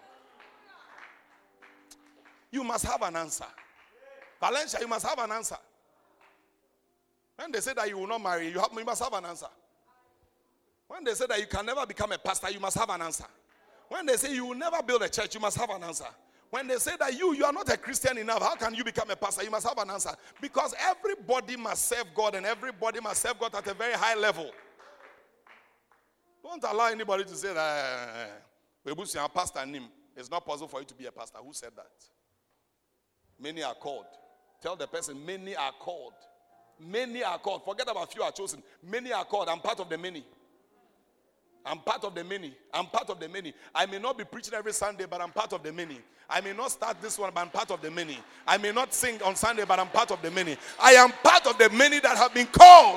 Speaker 1: You must have an answer. Valencia, you must have an answer. When they say that you will not marry, you must have an answer. When they say that you can never become a pastor, you must have an answer. When they say you will never build a church, you must have an answer. When they say that you are not a Christian enough, how can you become a pastor? You must have an answer. Because everybody must serve God, and everybody must serve God at a very high level. Don't allow anybody to say that pastor name. It's not possible for you to be a pastor. Who said that? Many are called. Tell the person, many are called. Many are called. Forget about few are chosen. Many are called. I'm part of the many. I'm part of the many. I'm part of the many. I may not be preaching every Sunday, but I'm part of the many. I may not start this one, but I'm part of the many. I may not sing on Sunday, but I'm part of the many. I am part of the many that have been called.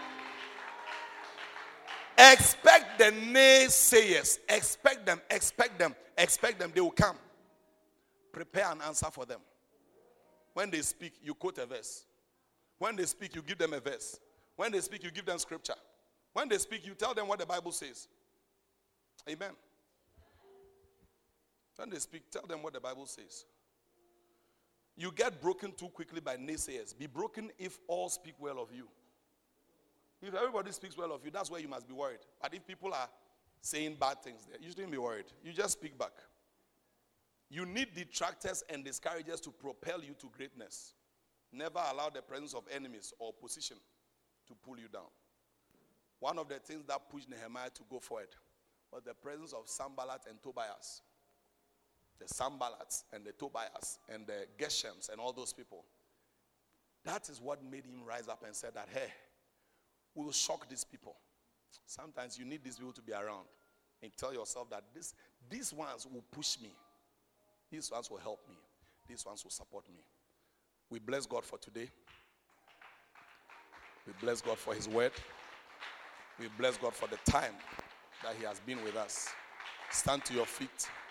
Speaker 1: Expect the naysayers. Expect them. Expect them. Expect them. They will come. Prepare an answer for them. When they speak, you quote a verse. When they speak, you give them a verse. When they speak, you give them scripture. When they speak, you tell them what the Bible says. Amen. When they speak, tell them what the Bible says. You get broken too quickly by naysayers. Be broken if all speak well of you. If everybody speaks well of you, that's where you must be worried. But if people are saying bad things there, you shouldn't be worried. You just speak back. You need detractors and discouragers to propel you to greatness. Never allow the presence of enemies or opposition to pull you down. One of the things that pushed Nehemiah to go forward was the presence of Sanballat and Tobias. The Sanballats and the Tobias and the Geshems and all those people. That is what made him rise up and said that, hey, we will shock these people. Sometimes you need these people to be around and tell yourself that these ones will push me. These ones will help me. These ones will support me. We bless God for today. We bless God for his word. We bless God for the time that he has been with us. Stand to your feet.